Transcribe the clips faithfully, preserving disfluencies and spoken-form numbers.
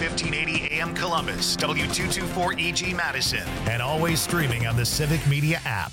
fifteen eighty A M Columbus, W two twenty-four E G Madison, and always streaming on the Civic Media app.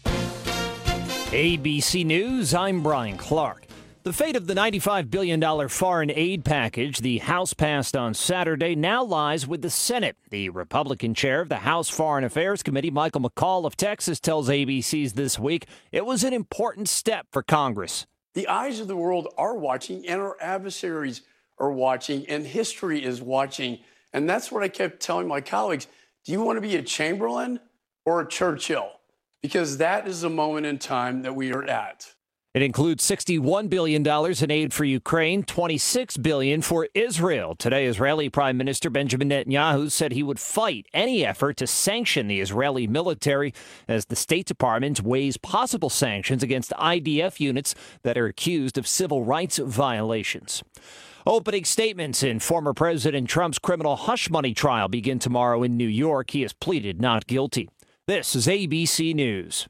A B C News, I'm Brian Clark. The fate of the ninety-five billion dollars foreign aid package the House passed on Saturday now lies with the Senate. The Republican chair of the House Foreign Affairs Committee, Michael McCaul of Texas, tells A B C's This Week it was an important step for Congress. The eyes of the world are watching, and our adversaries are watching, and history is watching. And that's what I kept telling my colleagues. Do you want to be a Chamberlain or a Churchill? Because that is the moment in time that we are at. It includes sixty-one billion dollars in aid for Ukraine, twenty-six billion dollars for Israel. Today, Israeli Prime Minister Benjamin Netanyahu said he would fight any effort to sanction the Israeli military as the State Department weighs possible sanctions against I D F units that are accused of civil rights violations. Opening statements in former President Trump's criminal hush money trial begin tomorrow in New York. He has pleaded not guilty. This is A B C News.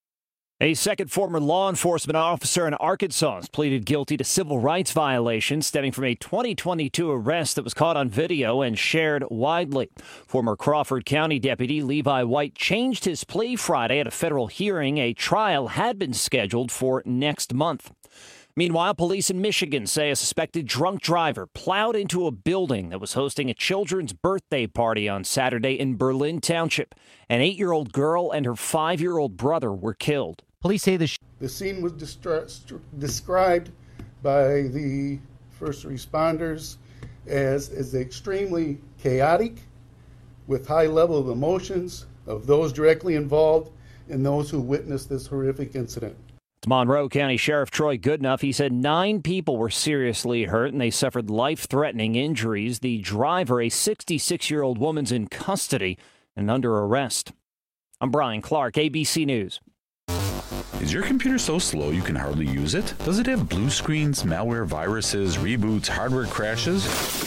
A second former law enforcement officer in Arkansas has pleaded guilty to civil rights violations stemming from a twenty twenty-two arrest that was caught on video and shared widely. Former Crawford County Deputy Levi White changed his plea Friday at a federal hearing. A trial had been scheduled for next month. Meanwhile, police in Michigan say a suspected drunk driver plowed into a building that was hosting a children's birthday party on Saturday in Berlin Township. An eight-year-old girl and her five-year-old brother were killed. Police say the sh- The scene was distra- st- described by the first responders as, as extremely chaotic, with high level of emotions of those directly involved and those who witnessed this horrific incident. Monroe County Sheriff Troy Goodenough, he said nine people were seriously hurt and they suffered life-threatening injuries. The driver, a sixty-six-year-old woman's in custody and under arrest. I'm Brian Clark, A B C News. Is your computer so slow you can hardly use it? Does it have blue screens, malware, viruses, reboots, hardware crashes?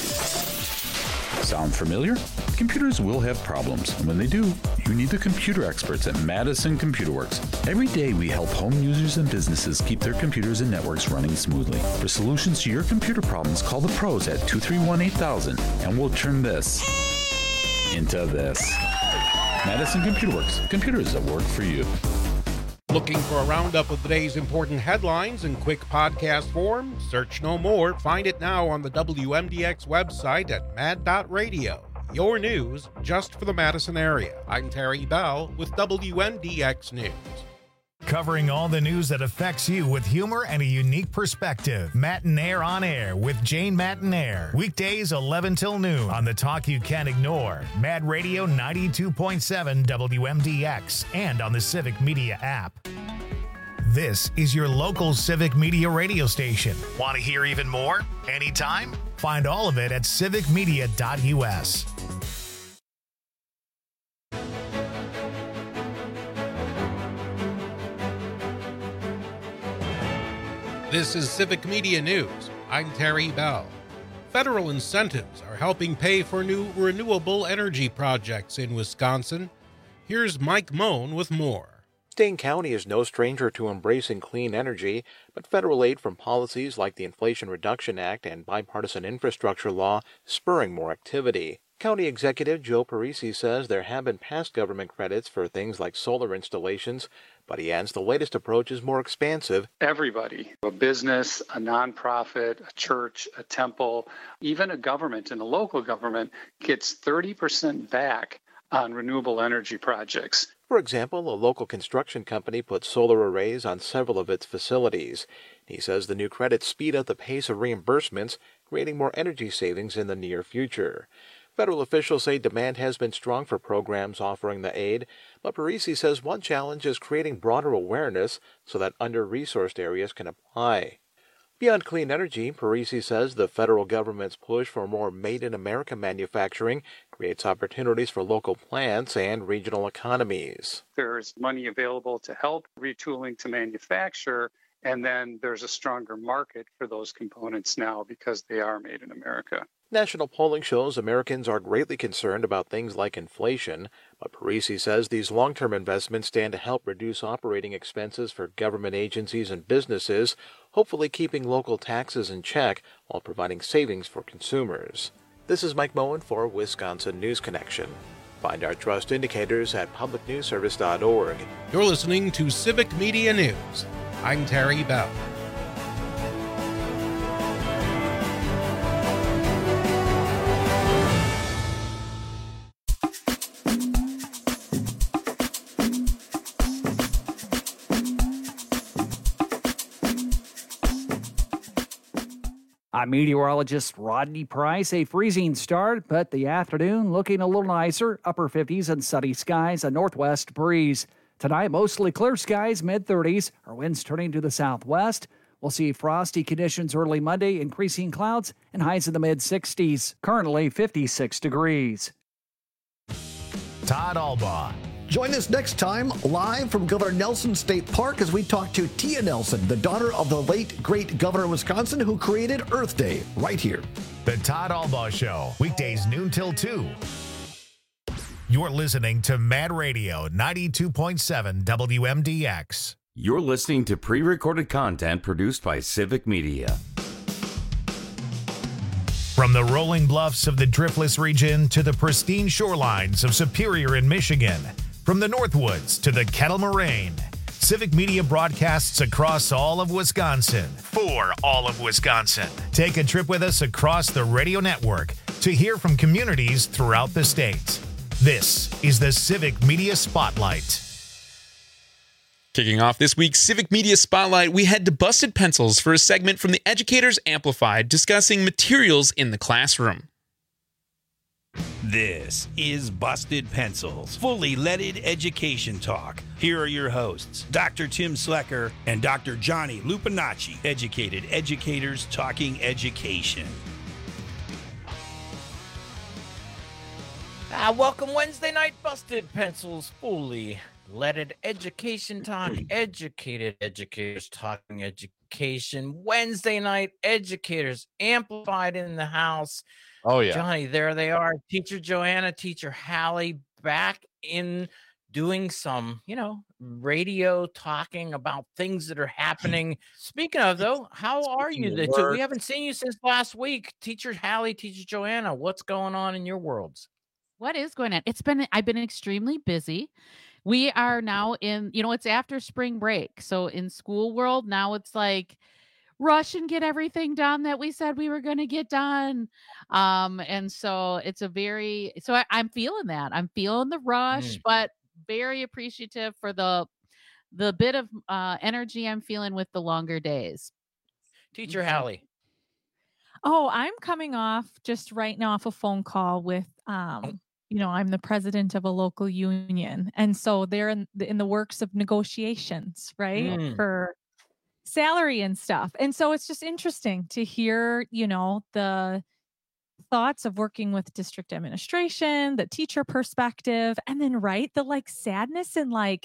Sound familiar? Computers will have problems, and when they do, you need the computer experts at Madison Computer Works. Every day we help home users and businesses keep their computers and networks running smoothly. For solutions to your computer problems, call the pros at two three one, eight thousand, and we'll turn this into this. Madison Computer Works. Computers that work for you. Looking for a roundup of the day's important headlines in quick podcast form? Search no more. Find it now on the W M D X website at mad dot radio. Your news just for the Madison area. I'm Terry Bell with W M D X News. Covering all the news that affects you with humor and a unique perspective. Matinaire on Air with Jane Matinaire. Weekdays eleven till noon on the talk you can't ignore. Mad Radio ninety-two point seven W M D X and on the Civic Media app. This is your local Civic Media radio station. Want to hear even more? Anytime? Find all of it at civic media dot U S. This is Civic Media News. I'm Terry Bell. Federal incentives are helping pay for new renewable energy projects in Wisconsin. Here's Mike Moan with more. Dane County is no stranger to embracing clean energy, but federal aid from policies like the Inflation Reduction Act and bipartisan infrastructure law spurring more activity. County Executive Joe Parisi says there have been past government credits for things like solar installations, but he adds the latest approach is more expansive. Everybody, a business, a nonprofit, a church, a temple, even a government and a local government gets thirty percent back on renewable energy projects. For example, a local construction company put solar arrays on several of its facilities. He says the new credits speed up the pace of reimbursements, creating more energy savings in the near future. Federal officials say demand has been strong for programs offering the aid, but Parisi says one challenge is creating broader awareness so that under-resourced areas can apply. Beyond clean energy, Parisi says the federal government's push for more made-in-America manufacturing creates opportunities for local plants and regional economies. There's money available to help retooling to manufacture, and then there's a stronger market for those components now because they are made in America. National polling shows Americans are greatly concerned about things like inflation, but Parisi says these long-term investments stand to help reduce operating expenses for government agencies and businesses, hopefully keeping local taxes in check while providing savings for consumers. This is Mike Moen for Wisconsin News Connection. Find our trust indicators at public news service dot org. You're listening to Civic Media News. I'm Terry Bell. I'm meteorologist Rodney Price. A freezing start, but the afternoon looking a little nicer. Upper fifties and sunny skies, a northwest breeze. Tonight, mostly clear skies, mid thirties. Our winds turning to the southwest. We'll see frosty conditions early Monday, increasing clouds, and highs in the mid sixties. Currently fifty-six degrees. Todd Albaugh. Join us next time live from Governor Nelson State Park as we talk to Tia Nelson, the daughter of the late great governor of Wisconsin who created Earth Day, right here. The Todd Albaugh Show, weekdays noon till two. You're listening to Mad Radio ninety-two point seven W M D X. You're listening to pre-recorded content produced by Civic Media. From the rolling bluffs of the Driftless region to the pristine shorelines of Superior in Michigan, from the Northwoods to the Kettle Moraine, Civic Media broadcasts across all of Wisconsin for all of Wisconsin. Take a trip with us across the radio network to hear from communities throughout the state. This is the Civic Media Spotlight. Kicking off this week's Civic Media Spotlight, we head to Busted Pencils for a segment from the Educators Amplified discussing materials in the classroom. This is Busted Pencils, fully leaded education talk. Here are your hosts, Doctor Tim Slecker and Doctor Johnny Lupinacci, educated educators talking education. Ah, welcome Wednesday night, Busted Pencils, fully leaded education talk, educated educators talking education. Wednesday night, educators amplified in the house. Oh, yeah. Johnny, there they are. Teacher Joanna, Teacher Hallie, back in doing some, you know, radio talking about things that are happening. Speaking of, though, how are you? The two? We haven't seen you since last week. Teacher Hallie, Teacher Joanna, what's going on in your worlds? What is going on? It's been, I've been extremely busy. We are now in, you know, it's after spring break. So in school world, now it's like, rush and get everything done that we said we were going to get done. Um, and so it's a very, so I, I'm feeling that. I'm feeling the rush, mm. but very appreciative for the, the bit of uh, energy I'm feeling with the longer days. Teacher Hallie. Oh, I'm coming off just right now off a phone call with, um, you know, I'm the president of a local union. And so they're in the, in the works of negotiations, right? Mm. For salary and stuff. And so it's just interesting to hear, you know, the thoughts of working with district administration, the teacher perspective, and then, right, the like sadness and like,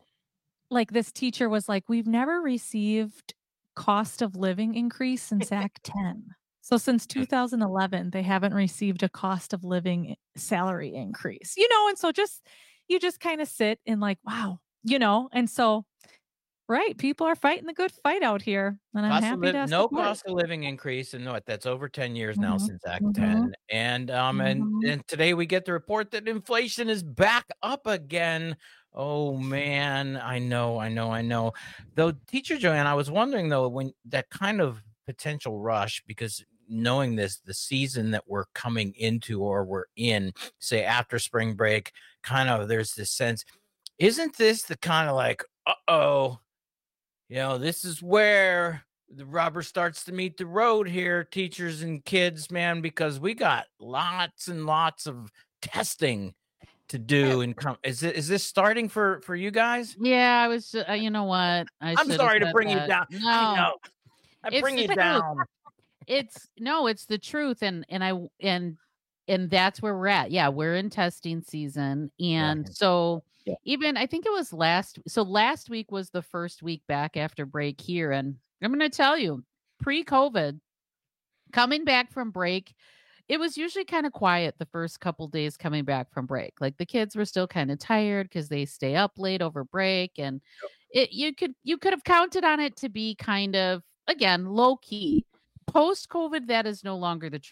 like this teacher was like, we've never received cost of living increase since Act ten. So since two thousand eleven, they haven't received a cost of living salary increase, you know? And so just, you just kind of sit and like, wow, you know? And so, right, people are fighting the good fight out here. And I'm cost happy li- to No support. cost of living increase. And what, that's over ten years now Mhm, since Act mhm, ten. And, um, and, mhm. and today we get the report that inflation is back up again. Oh man, I know, I know, I know. Though, Teacher Joanne, I was wondering though, when that kind of potential rush, because knowing this, the season that we're coming into or we're in, say after spring break, kind of there's this sense, isn't this the kind of like, uh-oh, you know, this is where the rubber starts to meet the road here, teachers and kids, man, because we got lots and lots of testing to do. And come, is it, is this starting for, for you guys? Yeah, I was, uh, you know what? I I'm sorry to bring that. you down. No, I know. I it's bring you the down. truth. It's no, it's the truth. And, and I, and, and that's where we're at. Yeah. We're in testing season. And Right. so Yeah. even, I think it was last, so last week was the first week back after break here. And I'm going to tell you, pre-COVID, coming back from break, it was usually kind of quiet the first couple days coming back from break. Like the kids were still kind of tired because they stay up late over break. And it, you could, you could have counted on it to be kind of, again, low key. Post-COVID, that is no longer the truth.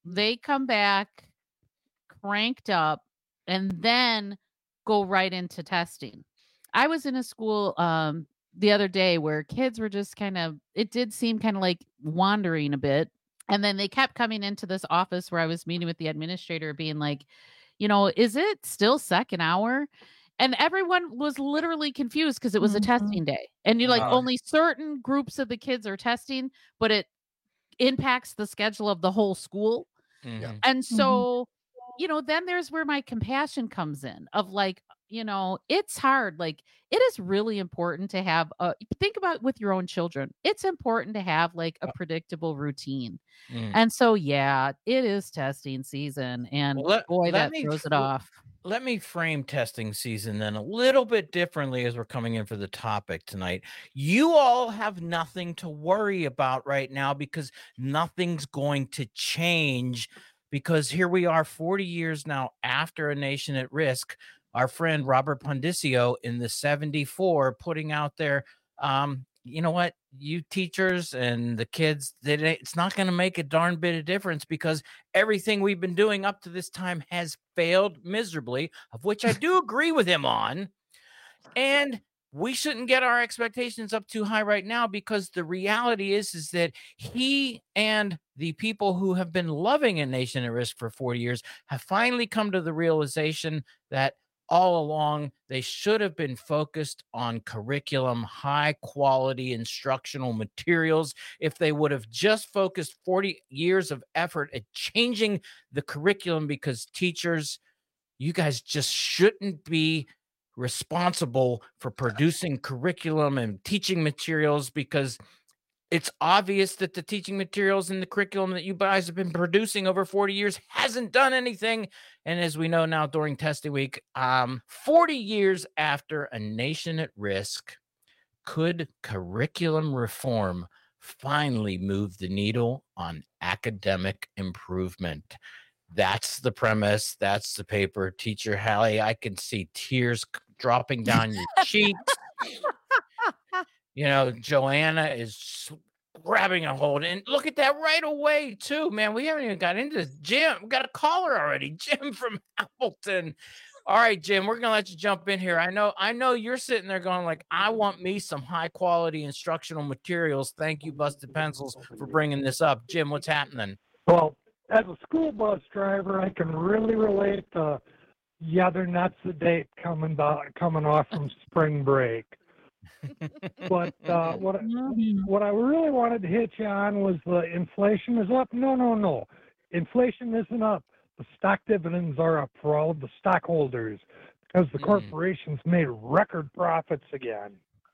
They come back cranked up and then go right into testing. I was in a school um, the other day where kids were just kind of, it did seem kind of like wandering a bit. And then they kept coming into this office where I was meeting with the administrator being like, you know, is it still second hour? And everyone was literally confused because it was mm-hmm. a testing day. And you're like, uh, only certain groups of the kids are testing, but it impacts the schedule of the whole school. Mm-hmm. And so, mm-hmm. you know, then there's where my compassion comes in of like, you know, it's hard. Like, it is really important to have a, think about with your own children. It's important to have like a predictable routine. Mm. And so, yeah, it is testing season. And well, let, boy, let that throws f- it off. Let me frame testing season then a little bit differently as we're coming in for the topic tonight. You all have nothing to worry about right now because nothing's going to change, because here we are forty years now after A Nation at Risk. Our friend Robert Pondiscio in the seventy-four putting out there, um, you know what, you teachers and the kids, they, it's not going to make a darn bit of difference because everything we've been doing up to this time has failed miserably, of which I do agree with him on. And we shouldn't get our expectations up too high right now, because the reality is, is that he and the people who have been loving A Nation at Risk for forty years have finally come to the realization that all along, they should have been focused on curriculum, high quality instructional materials. If they would have just focused forty years of effort at changing the curriculum, because teachers, you guys just shouldn't be responsible for producing curriculum and teaching materials, because it's obvious that the teaching materials and the curriculum that you guys have been producing over forty years hasn't done anything. And as we know now during testing week, um, forty years after A Nation at Risk, could curriculum reform finally move the needle on academic improvement? That's the premise. That's the paper. Teacher Hallie, I can see tears dropping down your cheeks. You know, Joanna is grabbing a hold, and look at that right away too, man. We haven't even got into this. Jim, we got a caller already. Jim from Appleton. All right, Jim, we're gonna let you jump in here. I know, I know you're sitting there going like, I want me some high quality instructional materials. Thank you, Busted Pencils, for bringing this up. Jim, what's happening? Well, as a school bus driver, I can really relate to, yeah, they're nuts the date coming by, coming off from spring break. But uh, what what I really wanted to hit you on was the inflation is up. No, no, no. Inflation isn't up. The stock dividends are up for all of the stockholders because the mm. corporations made record profits again.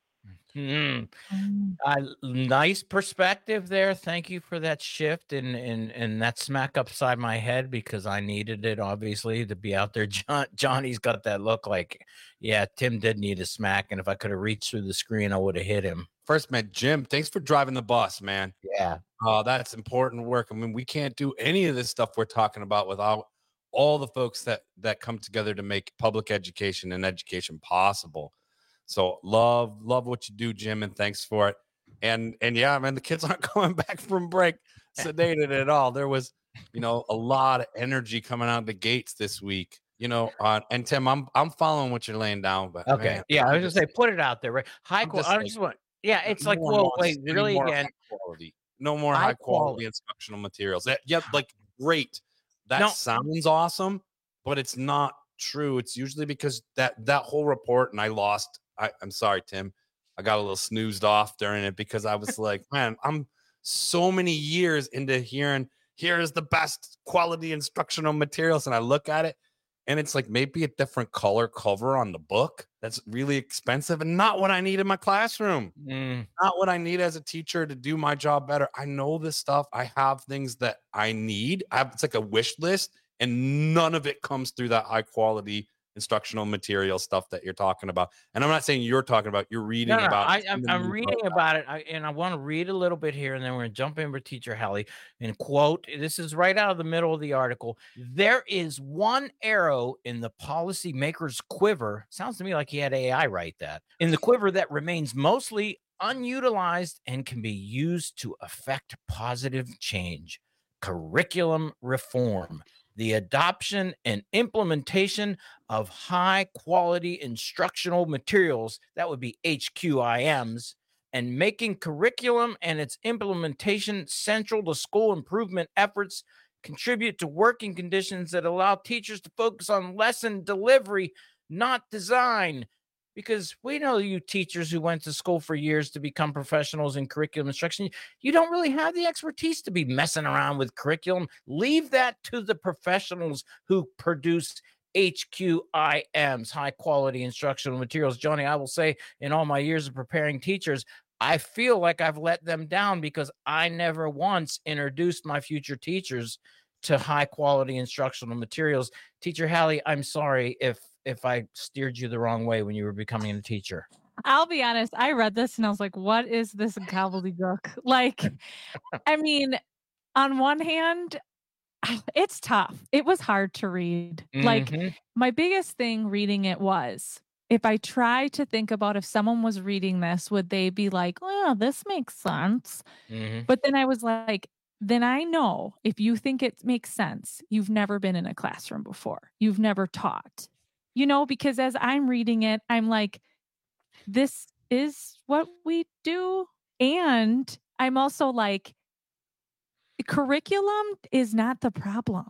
Mm. Uh, nice perspective there. Thank you for that shift and and and that smack upside my head, because I needed it obviously to be out there. John, Johnny's got that look like, yeah, Tim did need a smack, and if I could have reached through the screen, I would have hit him. First, man, Jim, thanks for driving the bus, man. Yeah, oh, that's important work. I mean, we can't do any of this stuff we're talking about without all the folks that that come together to make public education and education possible. So love, love what you do, Jim, and thanks for it. And and yeah, man, the kids aren't coming back from break sedated at all. There was, you know, a lot of energy coming out of the gates this week. You know, uh, and Tim, I'm I'm following what you're laying down, but okay, man, yeah, I'm I was just, gonna say, put it out there, right? High quality. I like, just want, yeah, it's like, no one whoa, wants wait, any really more again? high quality, no more High high quality, quality. instructional materials. That, yeah, like great. That No. sounds awesome, but it's not true. It's usually because that that whole report, and I lost. I, I'm sorry, Tim. I got a little snoozed off during it because I was like, man, I'm so many years into hearing here's the best quality instructional materials. And I look at it and it's like maybe a different color cover on the book that's really expensive and not what I need in my classroom. Mm. Not what I need as a teacher to do my job better. I know this stuff. I have things that I need. I have, it's like a wish list, and none of it comes through that high quality instructional material stuff that you're talking about. And I'm not saying you're talking about, you're reading No, no, about. I, I'm, I'm reading about it, I, and I want to read a little bit here, and then we're going to jump in with Teacher Hallie and quote. This is right out of the middle of the article. There is one arrow in the policymaker's quiver. Sounds to me like he had A I write that. In the quiver that remains mostly unutilized and can be used to affect positive change. curriculum reform, the adoption and implementation of high-quality instructional materials, that would be H Q I Ms, and making curriculum and its implementation central to school improvement efforts, contribute to working conditions that allow teachers to focus on lesson delivery, not design. Because we know you teachers who went to school for years to become professionals in curriculum instruction, you don't really have the expertise to be messing around with curriculum. Leave that to the professionals who produce H Q I Ms, high quality instructional materials. Johnny, I will say in all my years of preparing teachers, I feel like I've let them down because I never once introduced my future teachers to high quality instructional materials. Teacher Hallie, I'm sorry if if I steered you the wrong way when you were becoming a teacher. I'll be honest, I read this and I was like, what is this gobbledygook? Like, I mean, on one hand, it's tough. It was hard to read. Mm-hmm. Like, my biggest thing reading it was, if I try to think about if someone was reading this, would they be like, oh, this makes sense? Mm-hmm. But then I was like, then I know if you think it makes sense, you've never been in a classroom before. You've never taught. You know, because as I'm reading it, I'm like, this is what we do. And I'm also like, curriculum is not the problem.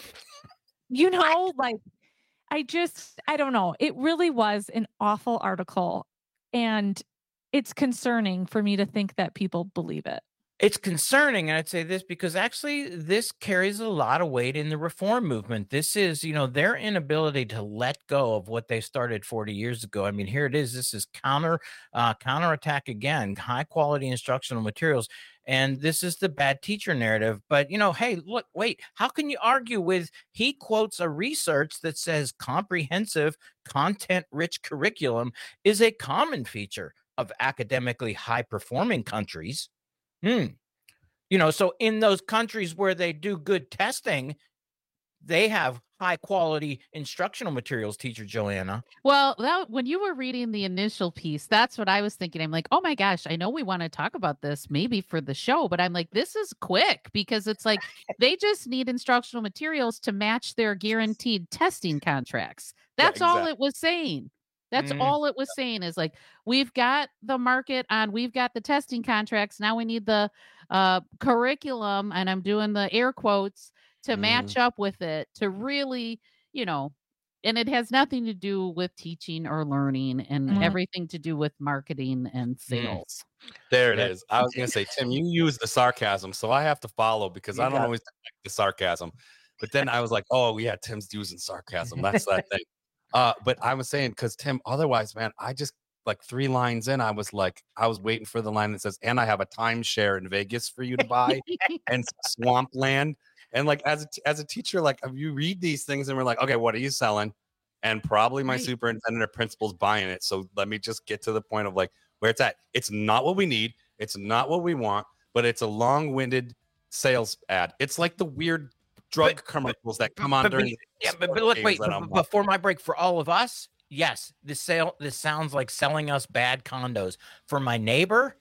You know, like, I just, I don't know. It really was an awful article. And it's concerning for me to think that people believe it. It's concerning, and I'd say this because actually this carries a lot of weight in the reform movement. This is, you know, their inability to let go of what they started forty years ago. I mean, here it is. This is counter, uh, counterattack again, high quality instructional materials. And this is the bad teacher narrative. But, you know, hey, look, wait, how can you argue with, he quotes a research that says comprehensive, content-rich curriculum is a common feature of academically high-performing countries. Hmm. You know, so in those countries where they do good testing, they have high quality instructional materials, Teacher Joanna. Well, that, when you were reading the initial piece, that's what I was thinking. I'm like, oh my gosh, I know we want to talk about this maybe for the show, but I'm like, this is quick because it's like they just need instructional materials to match their guaranteed testing contracts. That's yeah, exactly. all it was saying. That's mm. all it was saying is like, we've got the market on, we've got the testing contracts. Now we need the uh, curriculum, and I'm doing the air quotes, to mm. match up with it, to really, you know, and it has nothing to do with teaching or learning and mm. everything to do with marketing and sales. Mm. There it is. I was going to say, Tim, you use the sarcasm, so I have to follow because you I don't always like the sarcasm. But then I was like, oh, yeah, Tim's using sarcasm. That's that thing. Uh, but I was saying, because Tim, otherwise, man, I just like three lines in, I was like, I was waiting for the line that says, and I have a timeshare in Vegas for you to buy and swampland. And like, as a, as a teacher, like, you read these things and we're like, okay, what are you selling? And probably my right. superintendent or principal's buying it. So let me just get to the point of like where it's at. It's not what we need. It's not what we want, but it's a long-winded sales ad. It's like the weird drug but, commercials that come on but, during yeah but, but look wait but, before my break, for all of us, yes, this sale this sounds like selling us bad condos. For my neighbor,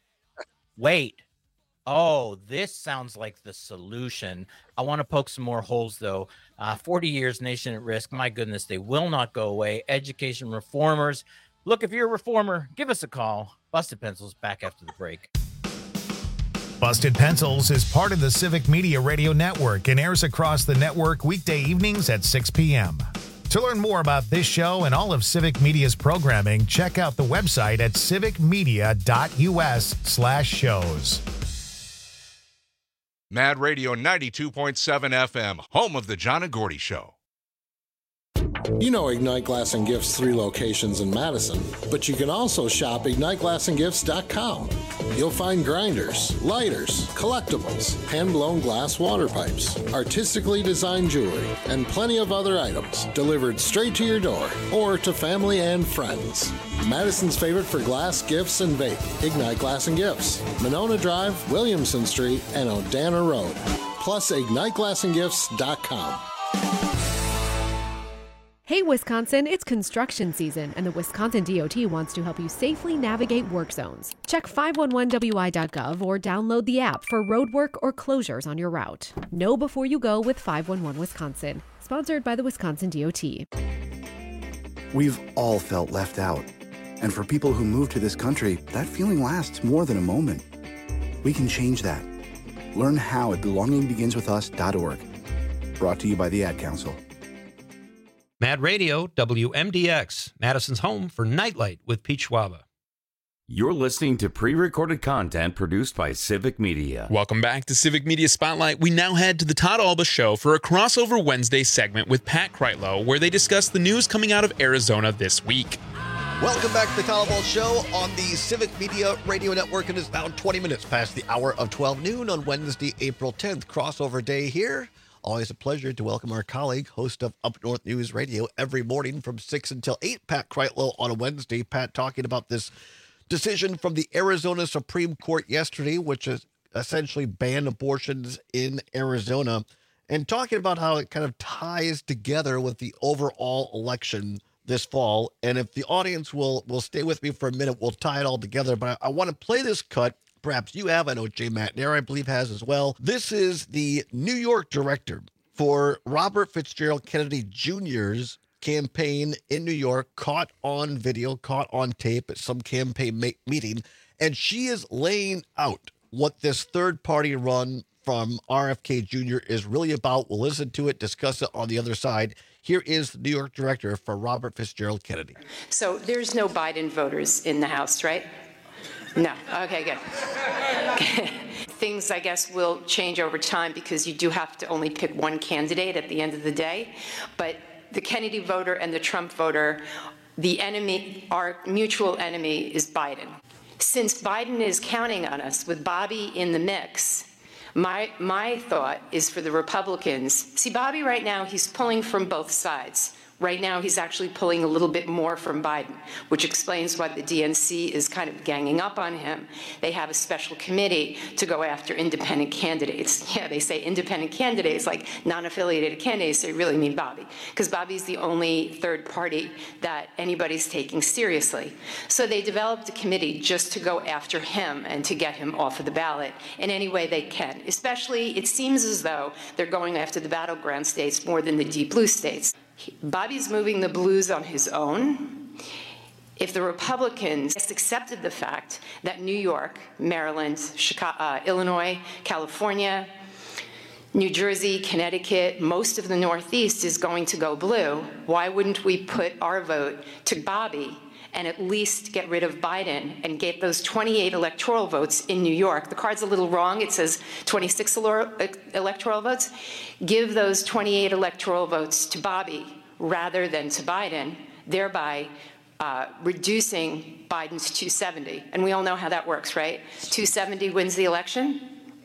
wait, oh, this sounds like the solution. I want to poke some more holes though. uh forty years, nation at risk, my goodness, they will not go away. Education reformers, look, if you're a reformer, give us a call. Busted Pencils, back after the break. Busted Pencils is part of the Civic Media Radio Network and airs across the network weekday evenings at six p.m. To learn more about this show and all of Civic Media's programming, check out the website at civicmedia.us slash shows. Mad Radio ninety-two point seven F M, home of the John and Gordy Show. You know Ignite Glass and Gifts' three locations in Madison, but you can also shop ignite glass and gifts dot com. You'll find grinders, lighters, collectibles, hand-blown glass water pipes, artistically designed jewelry, and plenty of other items delivered straight to your door or to family and friends. Madison's favorite for glass, gifts, and vape, Ignite Glass and Gifts, Monona Drive, Williamson Street, and Odana Road. Plus ignite glass and gifts dot com. Hey, Wisconsin, it's construction season, and the Wisconsin D O T wants to help you safely navigate work zones. Check five one one W I dot gov or download the app for road work or closures on your route. Know before you go with five one one Wisconsin. Sponsored by the Wisconsin D O T. We've all felt left out. And for people who move to this country, that feeling lasts more than a moment. We can change that. Learn how at belonging begins with us dot org. Brought to you by the Ad Council. Mad Radio, W M D X, Madison's home for Nightlight with Pete Schwaba. You're listening to pre-recorded content produced by Civic Media. Welcome back to Civic Media Spotlight. We now head to the Todd Alba Show for a crossover Wednesday segment with Pat Kreitlow, where they discuss the news coming out of Arizona this week. Welcome back to the Todd Alba Show on the Civic Media Radio Network. It is now twenty minutes past the hour of twelve noon on Wednesday, April tenth. Crossover day here. Always a pleasure to welcome our colleague, host of Up North News Radio every morning from six until eight, Pat Kreitlow on a Wednesday. Pat, talking about this decision from the Arizona Supreme Court yesterday, which is essentially banned abortions in Arizona, and talking about how it kind of ties together with the overall election this fall. And if the audience will will stay with me for a minute, we'll tie it all together. But I, I want to play this cut. Perhaps you have. I know Jay Matnair, I believe, has as well. This is the New York director for Robert Fitzgerald Kennedy Junior's campaign in New York, caught on video, caught on tape at some campaign ma- meeting. And she is laying out what this third-party run from R F K Junior is really about. We'll listen to it, discuss it on the other side. Here is the New York director for Robert Fitzgerald Kennedy. So there's no Biden voters in the House, right? No. Okay, good. Things, I guess, will change over time because you do have to only pick one candidate at the end of the day. But the Kennedy voter and the Trump voter, the enemy, our mutual enemy is Biden. Since Biden is counting on us with Bobby in the mix, my my thought is for the Republicans. See, Bobby right now, he's pulling from both sides. Right now, he's actually pulling a little bit more from Biden, which explains why the D N C is kind of ganging up on him. They have a special committee to go after independent candidates. Yeah, they say independent candidates, like non-affiliated candidates. They really mean Bobby, because Bobby's the only third party that anybody's taking seriously. So they developed a committee just to go after him and to get him off of the ballot in any way they can. Especially, it seems as though they're going after the battleground states more than the deep blue states. Bobby's moving the blues on his own. If the Republicans accepted the fact that New York, Maryland, Chicago, uh, Illinois, California, New Jersey, Connecticut, most of the Northeast is going to go blue, why wouldn't we put our vote to Bobby and at least get rid of Biden and get those twenty-eight electoral votes in New York? The card's a little wrong. It says twenty-six electoral votes. Give those twenty-eight electoral votes to Bobby rather than to Biden, thereby uh, reducing Biden's two seventy. And we all know how that works, right? two seventy wins the election.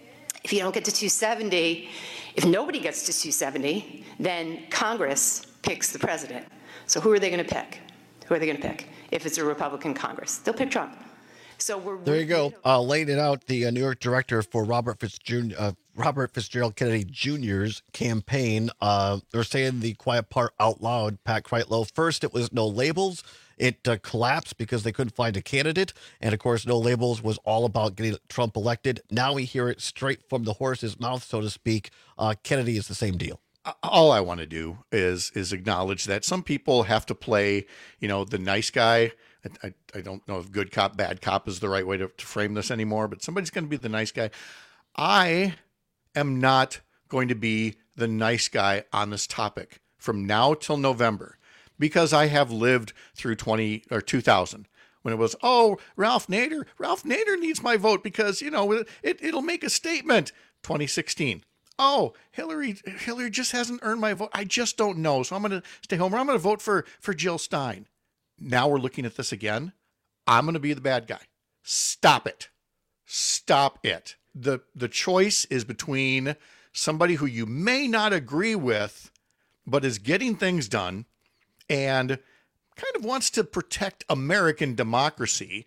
If you don't get to two seventy, if nobody gets to two seventy, then Congress picks the president. So who are they going to pick? Who are they going to pick? If it's a Republican Congress, they'll pick Trump. So we're there. You go, uh, laying it out. The uh, New York director for Robert Fitzgerald, uh, Robert Fitzgerald Kennedy Junior's campaign. Uh, they're saying the quiet part out loud. Pat Kreitlow. First, it was no labels. It uh, collapsed because they couldn't find a candidate, and of course, no labels was all about getting Trump elected. Now we hear it straight from the horse's mouth, so to speak. Uh, Kennedy is the same deal. All I want to do is is acknowledge that some people have to play, you know, the nice guy. I, I, I don't know if good cop, bad cop is the right way to, to frame this anymore, but somebody's going to be the nice guy. I am not going to be the nice guy on this topic from now till November, because I have lived through twenty or two thousand when it was, oh, Ralph Nader, Ralph Nader needs my vote because, you know, it, it'll make a statement. twenty sixteen. Oh, Hillary, Hillary just hasn't earned my vote. I just don't know. So I'm going to stay home, or I'm going to vote for, for Jill Stein. Now we're looking at this again. I'm going to be the bad guy. Stop it. Stop it. The, the choice is between somebody who you may not agree with, but is getting things done and kind of wants to protect American democracy,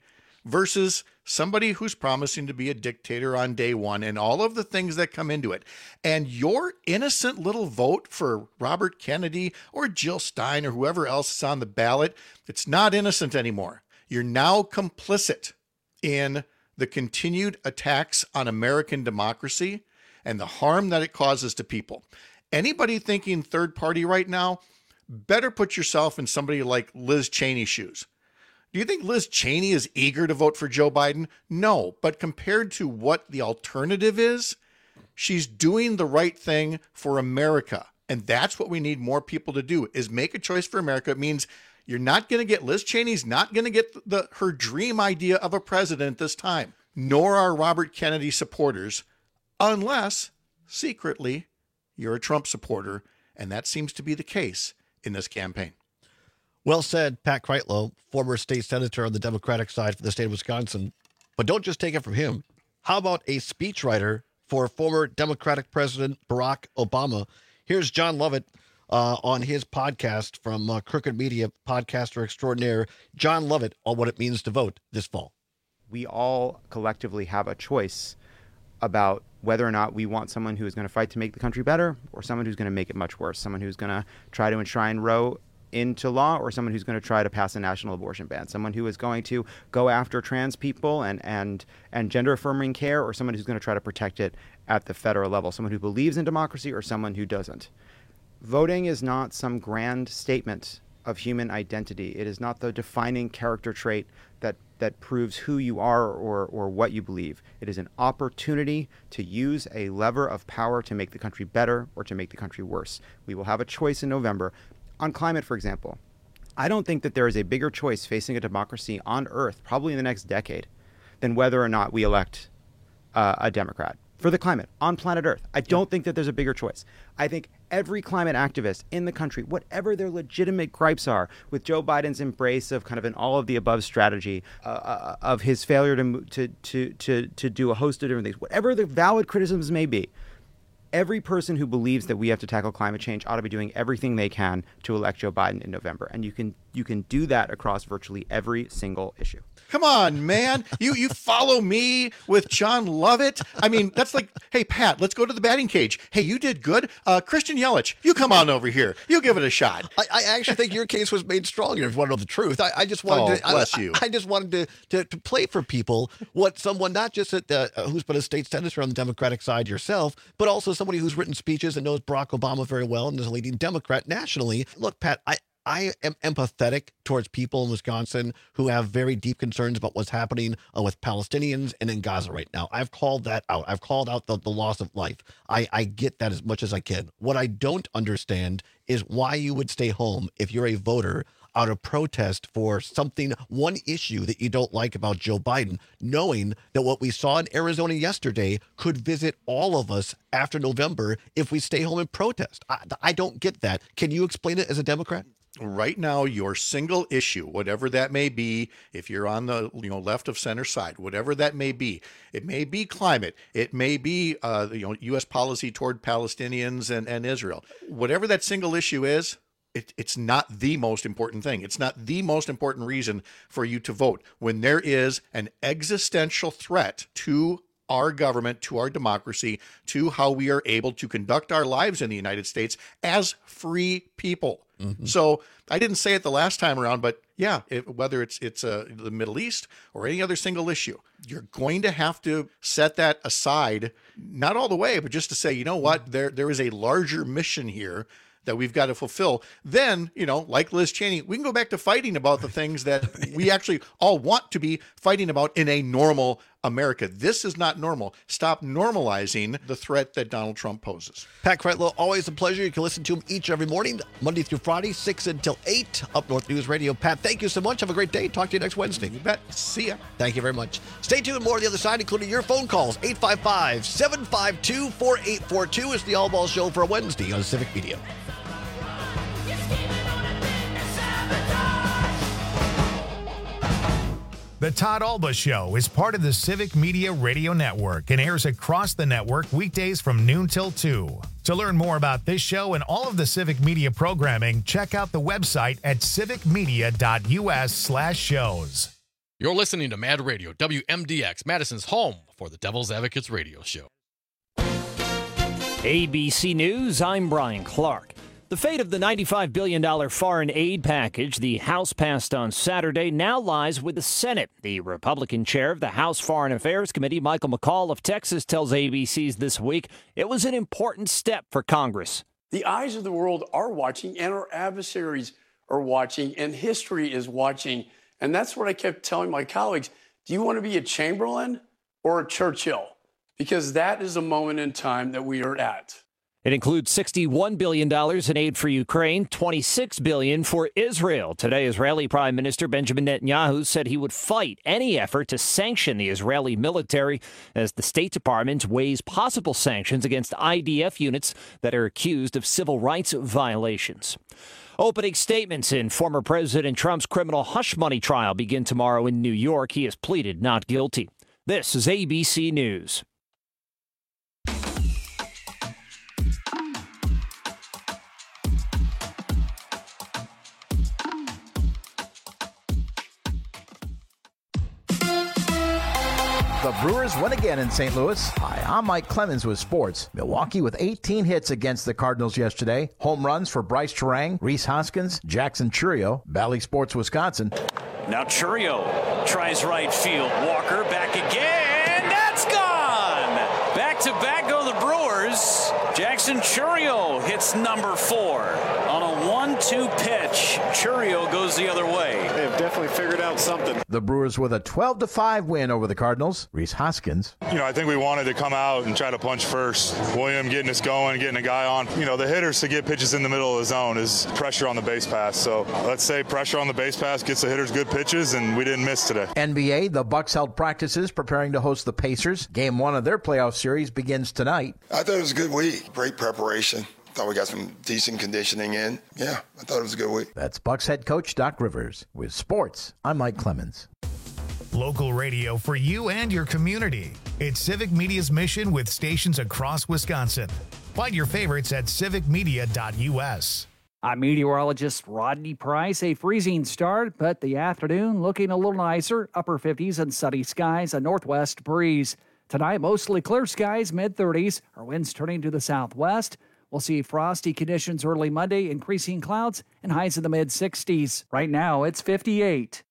versus somebody who's promising to be a dictator on day one and all of the things that come into it. And your innocent little vote for Robert Kennedy or Jill Stein or whoever else is on the ballot, it's not innocent anymore. You're now complicit in the continued attacks on American democracy and the harm that it causes to people. Anybody thinking third party right now, better put yourself in somebody like Liz Cheney's shoes. Do you think Liz Cheney is eager to vote for Joe Biden? No, but compared to what the alternative is, she's doing the right thing for America. And that's what we need more people to do, is make a choice for America. It means you're not going to get, Liz Cheney's not going to get the her dream idea of a president this time, nor are Robert Kennedy supporters, unless secretly you're a Trump supporter. And that seems to be the case in this campaign. Well said, Pat Kreitlow, former state senator on the Democratic side for the state of Wisconsin. But don't just take it from him. How about a speechwriter for former Democratic President Barack Obama? Here's John Lovett uh, on his podcast from uh, Crooked Media, podcaster extraordinaire, John Lovett, on what it means to vote this fall. We all collectively have a choice about whether or not we want someone who is going to fight to make the country better or someone who's going to make it much worse, someone who's going to try to enshrine Roe into law or someone who's going to try to pass a national abortion ban, someone who is going to go after trans people and, and, and gender affirming care, or someone who's going to try to protect it at the federal level, someone who believes in democracy or someone who doesn't. Voting is not some grand statement of human identity. It is not the defining character trait that, that proves who you are or, or what you believe. It is an opportunity to use a lever of power to make the country better or to make the country worse. We will have a choice in November. On climate, for example, I don't think that there is a bigger choice facing a democracy on Earth, probably in the next decade, than whether or not we elect uh, a Democrat for the climate on planet Earth. I don't think that there's a bigger choice. I think every climate activist in the country, whatever their legitimate gripes are with Joe Biden's embrace of kind of an all-of-the-above strategy, uh, of his failure to, to, to, to, to do a host of different things, whatever the valid criticisms may be, every person who believes that we have to tackle climate change ought to be doing everything they can to elect Joe Biden in November. And you can you can do that across virtually every single issue. Come on, man. You you follow me with John Lovett? I mean, that's like, hey, Pat, let's go to the batting cage. Hey, you did good. Uh, Christian Yelich, you come on over here. You give it a shot. I, I actually think your case was made stronger, if you want to know the truth. I, I just wanted oh, to bless I, you. I, I just wanted to, to, to play for people what someone, not just at the, uh, who's been a state senator on the Democratic side yourself, but also somebody who's written speeches and knows Barack Obama very well and is a leading Democrat nationally. Look, Pat, I I am empathetic towards people in Wisconsin who have very deep concerns about what's happening uh, with Palestinians and in Gaza right now. I've called that out. I've called out the, the loss of life. I, I get that as much as I can. What I don't understand is why you would stay home if you're a voter out of protest for something, one issue that you don't like about Joe Biden, knowing that what we saw in Arizona yesterday could visit all of us after November if we stay home and protest. I, I don't get that. Can you explain it as a Democrat? Right now, your single issue, whatever that may be, if you're on the you know left of center side, whatever that may be, it may be climate, it may be uh, you know U S policy toward Palestinians and, and Israel. Whatever that single issue is, it, it's not the most important thing. It's not the most important reason for you to vote when there is an existential threat to our government, to our democracy, to how we are able to conduct our lives in the United States as free people. Mm-hmm. So I didn't say it the last time around, but yeah, it, whether it's it's uh, the Middle East or any other single issue, you're going to have to set that aside, not all the way, but just to say, you know what, there there is a larger mission here that we've got to fulfill. Then, you know, like Liz Cheney, we can go back to fighting about the things that we actually all want to be fighting about in a normal America. This is not normal. Stop normalizing the threat that Donald Trump poses. Pat Kreitlow, always a pleasure. You can listen to him each every morning, Monday through Friday, six until eight, Up North News Radio. Pat, thank you so much. Have a great day. Talk to you next Wednesday. You bet. See ya. Thank you very much. Stay tuned. More on the other side, including your phone calls. eight five five, seven five two, four eight four two is the All Ball Show for Wednesday on Civic Media. The Todd Alba Show is part of the Civic Media Radio Network and airs across the network weekdays from noon till two. To learn more about this show and all of the Civic Media programming, check out the website at civicmedia.us slash shows. You're listening to Mad Radio, W M D X, Madison's home for the Devil's Advocates radio show. A B C News, I'm Brian Clark. The fate of the ninety-five billion dollars foreign aid package the House passed on Saturday now lies with the Senate. The Republican chair of the House Foreign Affairs Committee, Michael McCall of Texas, tells A B C's This Week it was an important step for Congress. The eyes of the world are watching, and our adversaries are watching, and history is watching. And that's what I kept telling my colleagues. Do you want to be a Chamberlain or a Churchill? Because that is a moment in time that we are at. It includes sixty-one billion dollars in aid for Ukraine, twenty-six billion dollars for Israel. Today, Israeli Prime Minister Benjamin Netanyahu said he would fight any effort to sanction the Israeli military as the State Department weighs possible sanctions against I D F units that are accused of civil rights violations. Opening statements in former President Trump's criminal hush money trial begin tomorrow in New York. He has pleaded not guilty. This is A B C News. The Brewers win again in Saint Louis. Hi, I'm Mike Clemens with sports. Milwaukee with eighteen hits against the Cardinals yesterday. Home runs for Bryce Terang, Rhys Hoskins, Jackson Chourio. Bally Sports Wisconsin. Now Chourio tries right field. Walker back again. That's gone. Back to back go the Brewers. Jackson Chourio hits number four on a one two pitch. Chourio goes the other way. They have definitely figured out something. The Brewers with a twelve to five win over the Cardinals. Rhys Hoskins. You know, I think we wanted to come out and try to punch first. William getting us going, getting a guy on. You know, the hitters to get pitches in the middle of the zone is pressure on the base pass. So let's say pressure on the base pass gets the hitters good pitches, and we didn't miss today. N B A, the Bucks held practices preparing to host the Pacers. Game one of their playoff series begins tonight. I thought it was a good week. Great preparation. Thought we got some decent conditioning in. Yeah, I thought it was a good week. That's Bucks head coach Doc Rivers. With sports, I'm Mike Clemens. Local radio for you and your community. It's Civic Media's mission with stations across Wisconsin. Find your favorites at civic media dot u s. I'm meteorologist Rodney Price. A freezing start, but the afternoon looking a little nicer. Upper fifties and sunny skies, a northwest breeze. Tonight, mostly clear skies, mid thirties. Our winds turning to the southwest. We'll see frosty conditions early Monday, increasing clouds, and highs in the mid sixties. Right now, it's fifty-eight.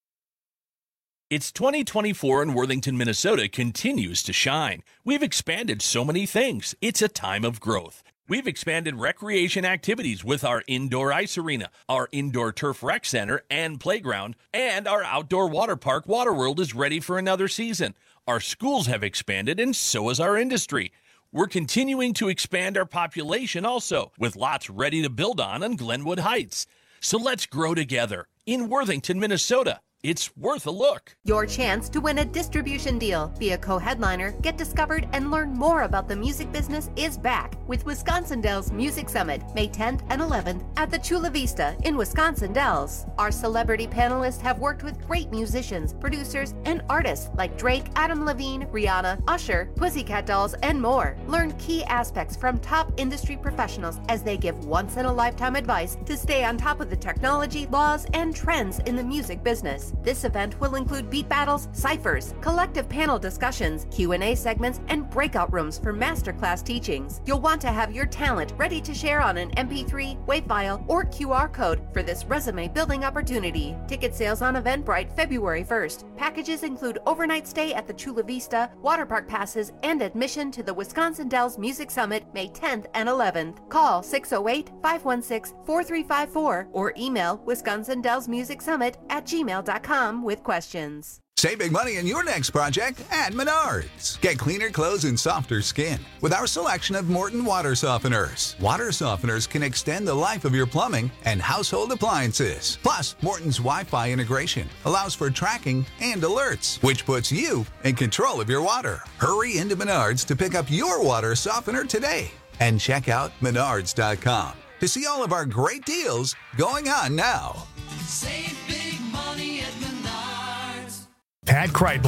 It's twenty twenty-four and Worthington, Minnesota continues to shine. We've expanded so many things. It's a time of growth. We've expanded recreation activities with our indoor ice arena, our indoor turf rec center and playground, and our outdoor water park Waterworld is ready for another season. Our schools have expanded, and so has our industry. We're continuing to expand our population also, with lots ready to build on on Glenwood Heights. So let's grow together in Worthington, Minnesota. It's worth a look. Your chance to win a distribution deal, be a co-headliner, get discovered, and learn more about the music business is back with Wisconsin Dells Music Summit, May tenth and eleventh at the Chula Vista in Wisconsin Dells. Our celebrity panelists have worked with great musicians, producers, and artists like Drake, Adam Levine, Rihanna, Usher, Pussycat Dolls, and more. Learn key aspects from top industry professionals as they give once-in-a-lifetime advice to stay on top of the technology, laws, and trends in the music business. This event will include beat battles, ciphers, collective panel discussions, Q and A segments, and breakout rooms for masterclass teachings. You'll want to have your talent ready to share on an M P three, WAV file, or Q R code for this resume-building opportunity. Ticket sales on Eventbrite February first. Packages include overnight stay at the Chula Vista, water park passes, and admission to the Wisconsin Dells Music Summit May tenth and eleventh. Call six oh eight, five one six, four three five four or email wisconsin dells music summit at gmail dot com with questions. Save big money in your next project at Menards. Get cleaner clothes and softer skin with our selection of Morton water softeners. Water softeners can extend the life of your plumbing and household appliances. Plus, Morton's Wi-Fi integration allows for tracking and alerts, which puts you in control of your water. Hurry into Menards to pick up your water softener today and check out menards dot com to see all of our great deals going on now. Save big money at Menards. Pat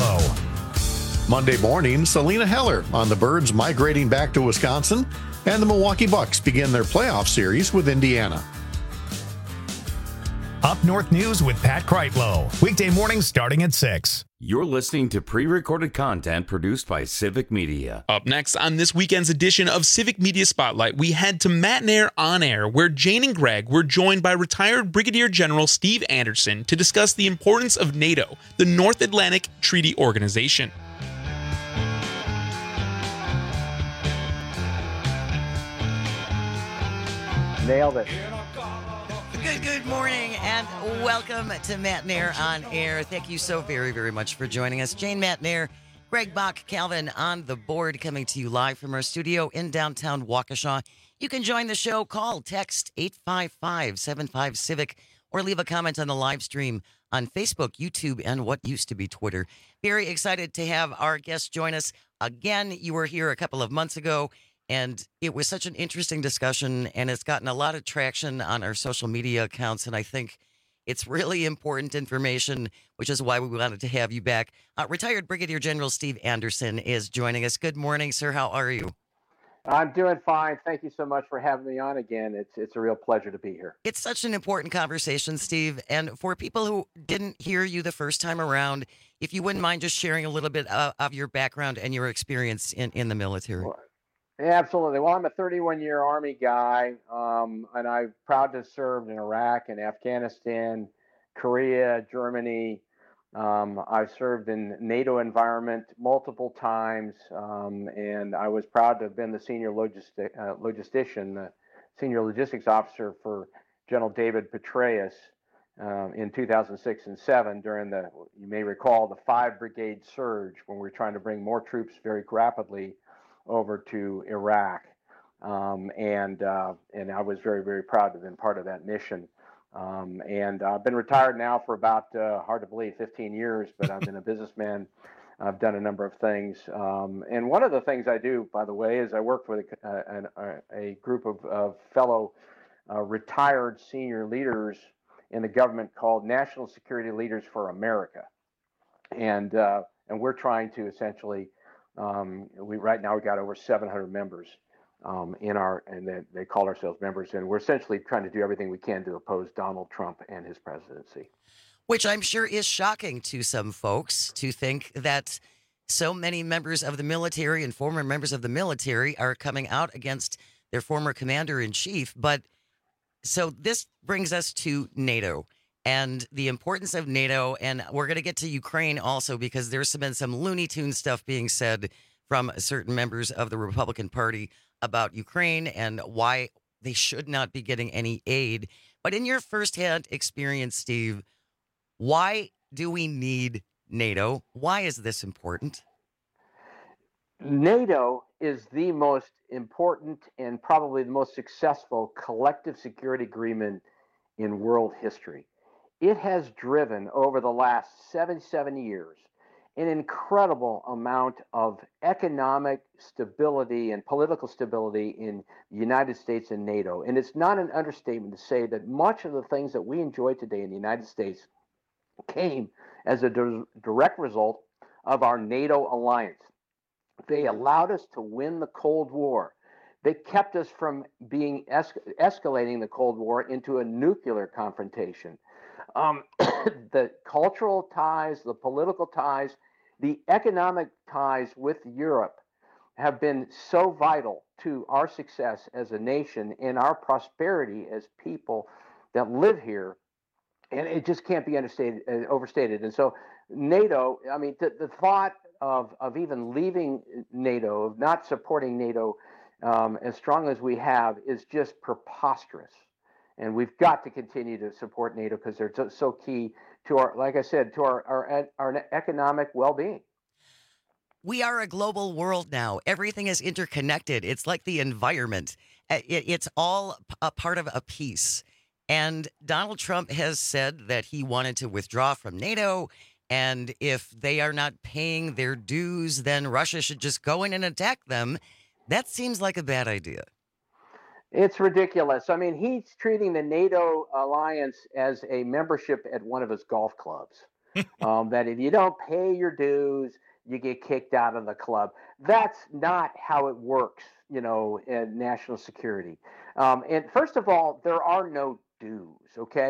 Kreitlow. Monday morning, Selena Heller on the Birds migrating back to Wisconsin, and the Milwaukee Bucks begin their playoff series with Indiana. Up North News with Pat Kreitlow. Weekday mornings starting at six. You're listening to pre-recorded content produced by Civic Media. Up next on this weekend's edition of Civic Media Spotlight, we head to Matt and Air On Air, where Jane and Greg were joined by retired Brigadier General Steve Anderson to discuss the importance of NATO, the North Atlantic Treaty Organization. Nailed it. Good, good morning, and welcome to Matt and Air On Air. Thank you so very, very much for joining us. Jane, Matt and Air, Greg Bach, Calvin on the board, coming to you live from our studio in downtown Waukesha. You can join the show. Call, text eight five five, seven five, CIVIC, or leave a comment on the live stream on Facebook, YouTube, and what used to be Twitter. Very excited to have our guest join us again. You were here a couple of months ago, and it was such an interesting discussion, and it's gotten a lot of traction on our social media accounts, and I think it's really important information, which is why we wanted to have you back. Uh, retired Brigadier General Steve Anderson is joining us. Good morning, sir. How are you? I'm doing fine. Thank you so much for having me on again. It's it's a real pleasure to be here. It's such an important conversation, Steve, and for people who didn't hear you the first time around, if you wouldn't mind just sharing a little bit uh, of your background and your experience in, in the military. Well, Yeah, absolutely. Well, I'm a thirty-one-year Army guy, um, and I'm proud to have served in Iraq and Afghanistan, Korea, Germany. Um, I've served in NATO environment multiple times, um, and I was proud to have been the senior logistic, uh, logistician, the senior logistics officer for General David Petraeus um, in two thousand six and seven during the, you may recall, the five brigade surge when we were trying to bring more troops very rapidly over to Iraq, um, and uh, and I was very, very proud to have been part of that mission. Um, and I've been retired now for about, uh, hard to believe, fifteen years, but I've been a businessman. I've done a number of things. Um, and one of the things I do, by the way, is I work with a, a, a group of, of fellow uh, retired senior leaders in the government called National Security Leaders for America. And, uh, and we're trying to essentially Um, we right now we got over seven hundred members um, in our, and they, they call ourselves members, and we're essentially trying to do everything we can to oppose Donald Trump and his presidency. Which I'm sure is shocking to some folks to think that so many members of the military and former members of the military are coming out against their former commander in chief. But so this brings us to NATO and the importance of NATO. And we're going to get to Ukraine also, because there's been some Looney Tune stuff being said from certain members of the Republican Party about Ukraine and why they should not be getting any aid. But in your firsthand experience, Steve, why do we need NATO? Why is this important? NATO is the most important and probably the most successful collective security agreement in world history. It has driven over the last seventy-seven years an incredible amount of economic stability and political stability in the United States and NATO. And it's not an understatement to say that much of the things that we enjoy today in the United States came as a di- direct result of our NATO alliance. They allowed us to win the Cold War. They kept us from being es- escalating the Cold War into a nuclear confrontation. Um, the cultural ties, the political ties, the economic ties with Europe have been so vital to our success as a nation and our prosperity as people that live here. And it just can't be understated, uh, overstated. And so NATO, I mean, the, the thought of, of even leaving NATO, of not supporting NATO um, as strong as we have, is just preposterous. And we've got to continue to support NATO because they're so, so key to our, like I said, to our, our, our economic well-being. We are a global world now. Everything is interconnected. It's like the environment. It, it's all a part of a piece. And Donald Trump has said that he wanted to withdraw from NATO. And if they are not paying their dues, then Russia should just go in and attack them. That seems like a bad idea. It's ridiculous. I mean, he's treating the NATO alliance as a membership at one of his golf clubs. um, that if you don't pay your dues, you get kicked out of the club. That's not how it works, you know, in national security. Um, and first of all, there are no dues, okay?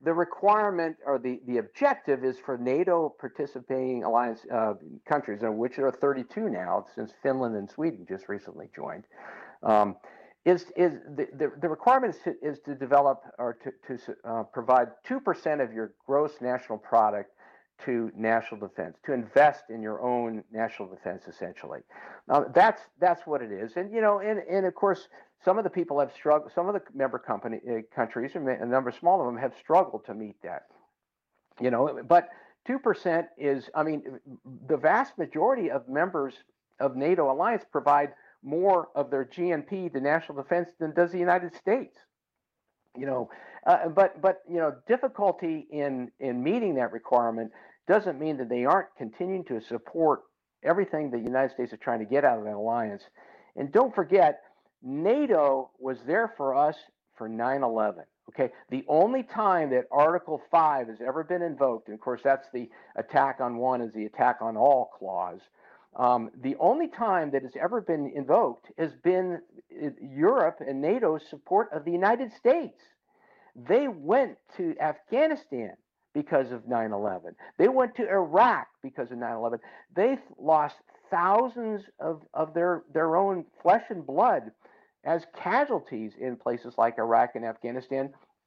the requirement or the, the objective is for NATO participating alliance uh, countries, of which there are thirty-two now, since Finland and Sweden just recently joined. Um, is is the, the, the requirement is to, is to develop or to, to uh, provide two percent of your gross national product to national defense, to invest in your own national defense, essentially. Uh, that's that's what it is. And, you know, and, and of course, some of the people have struggled, some of the member company uh, countries, and a number small of them, have struggled to meet that. You know, but two percent is, I mean, the vast majority of members of NATO alliance provide more of their G N P to national defense than does the United States. You know, uh, but but you know, difficulty in in meeting that requirement doesn't mean that they aren't continuing to support everything the United States is trying to get out of that alliance. And don't forget, NATO was there for us for nine eleven. Okay, the only time that Article five has ever been invoked, and of course that's the attack on one is the attack on all clause. Um, the only time that it's ever been invoked has been Europe and NATO's support of the United States. They went to Afghanistan because of nine eleven. They went to Iraq because of nine eleven. They lost thousands of, of their, their own flesh and blood as casualties in places like Iraq and Afghanistan.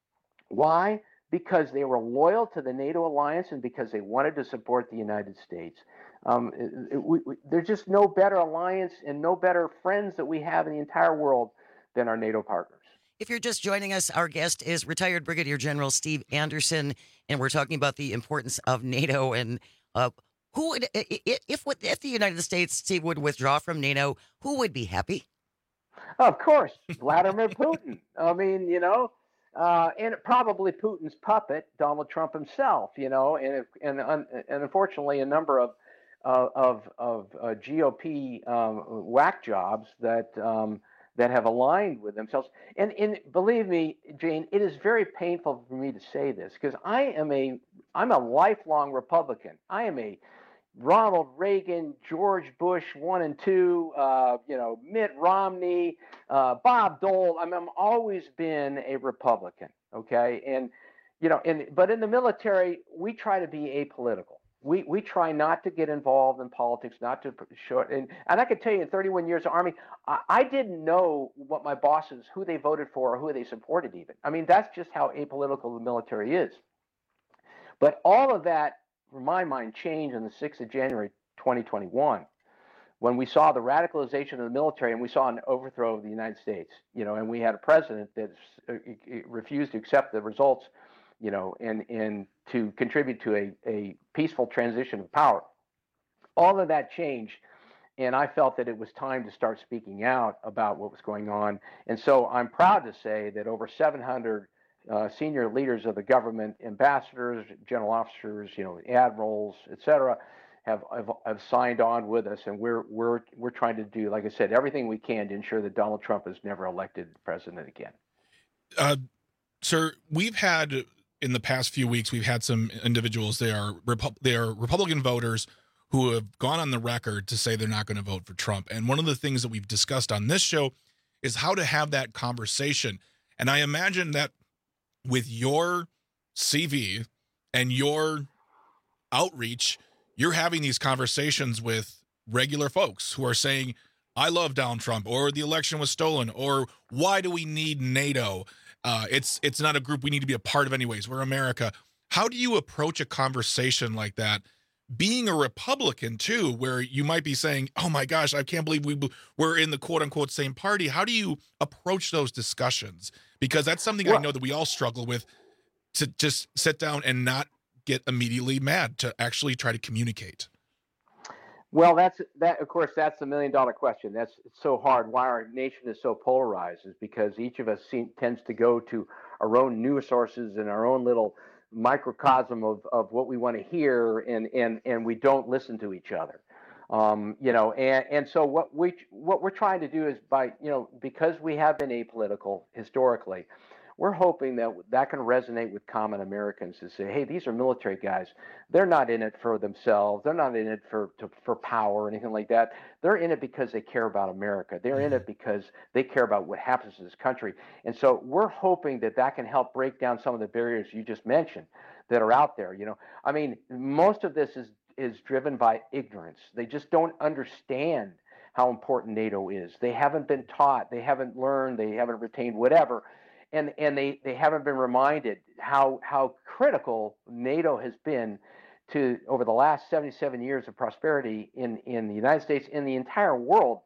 Why? Because they were loyal to the NATO alliance and because they wanted to support the United States. Um, it, it, we, we, there's just no better alliance and no better friends that we have in the entire world than our NATO partners. If you're just joining us, our guest is retired Brigadier General Steve Anderson, and we're talking about the importance of NATO and uh, who would, if if the United States, Steve, would withdraw from NATO, who would be happy? Of course, Vladimir Putin. I mean, you know, uh, and probably Putin's puppet, Donald Trump himself. You know, and and and unfortunately, a number of uh, of of uh, G O P um, whack jobs that. Um, that have aligned with themselves. And, and believe me, Jane, it is very painful for me to say this because I am a, I'm a lifelong Republican. I am a Ronald Reagan, George Bush one and two, uh, you know, Mitt Romney, uh, Bob Dole. I mean, I've always been a Republican, okay? And, you know, and, but in the military, we try to be apolitical. We we try not to get involved in politics, not to show it. And, and I can tell you, in thirty-one years of Army, I, I didn't know what my bosses, who they voted for or who they supported even. I mean, that's just how apolitical the military is. But all of that, for my mind, changed on the sixth of January, twenty twenty-one, when we saw the radicalization of the military and we saw an overthrow of the United States, you know, and we had a president that refused to accept the results, you know, and, and to contribute to a, a peaceful transition of power. All of that changed, and I felt that it was time to start speaking out about what was going on. And so I'm proud to say that over seven hundred uh, senior leaders of the government, ambassadors, general officers, you know, admirals, et cetera, have, have, have signed on with us, and we're, we're, we're trying to do, like I said, everything we can to ensure that Donald Trump is never elected president again. Uh, sir, we've had... in the past few weeks, we've had some individuals, they are Repu- they are Republican voters who have gone on the record to say they're not going to vote for Trump. And one of the things that we've discussed on this show is how to have that conversation. And I imagine that with your C V and your outreach, you're having these conversations with regular folks who are saying, I love Donald Trump, or the election was stolen, or why do we need NATO? Uh, it's it's not a group we need to be a part of anyways. We're America. How do you approach a conversation like that, being a Republican too, where you might be saying, oh my gosh, I can't believe we, we're in the quote unquote same party. How do you approach those discussions? Because that's something well, I know that we all struggle with, to just sit down and not get immediately mad, to actually try to communicate. Well, that's that. Of course, that's the million dollar question. That's it's so hard. Why our nation is so polarized is because each of us seem, tends to go to our own news sources and our own little microcosm of, of what we want to hear, and and and we don't listen to each other. Um, you know, and and so what we what we're trying to do is by you know because we have been apolitical historically, we're hoping that that can resonate with common Americans to say, hey, these are military guys. They're not in it for themselves. They're not in it for to, for power or anything like that. They're in it because they care about America. They're in it because they care about what happens to this country. And so we're hoping that that can help break down some of the barriers you just mentioned that are out there. You know, I mean, most of this is is driven by ignorance. They just don't understand how important NATO is. They haven't been taught, they haven't learned, they haven't retained whatever, and and they, they haven't been reminded how how critical NATO has been to over the last seventy-seven years of prosperity in, in the United States, in the entire world,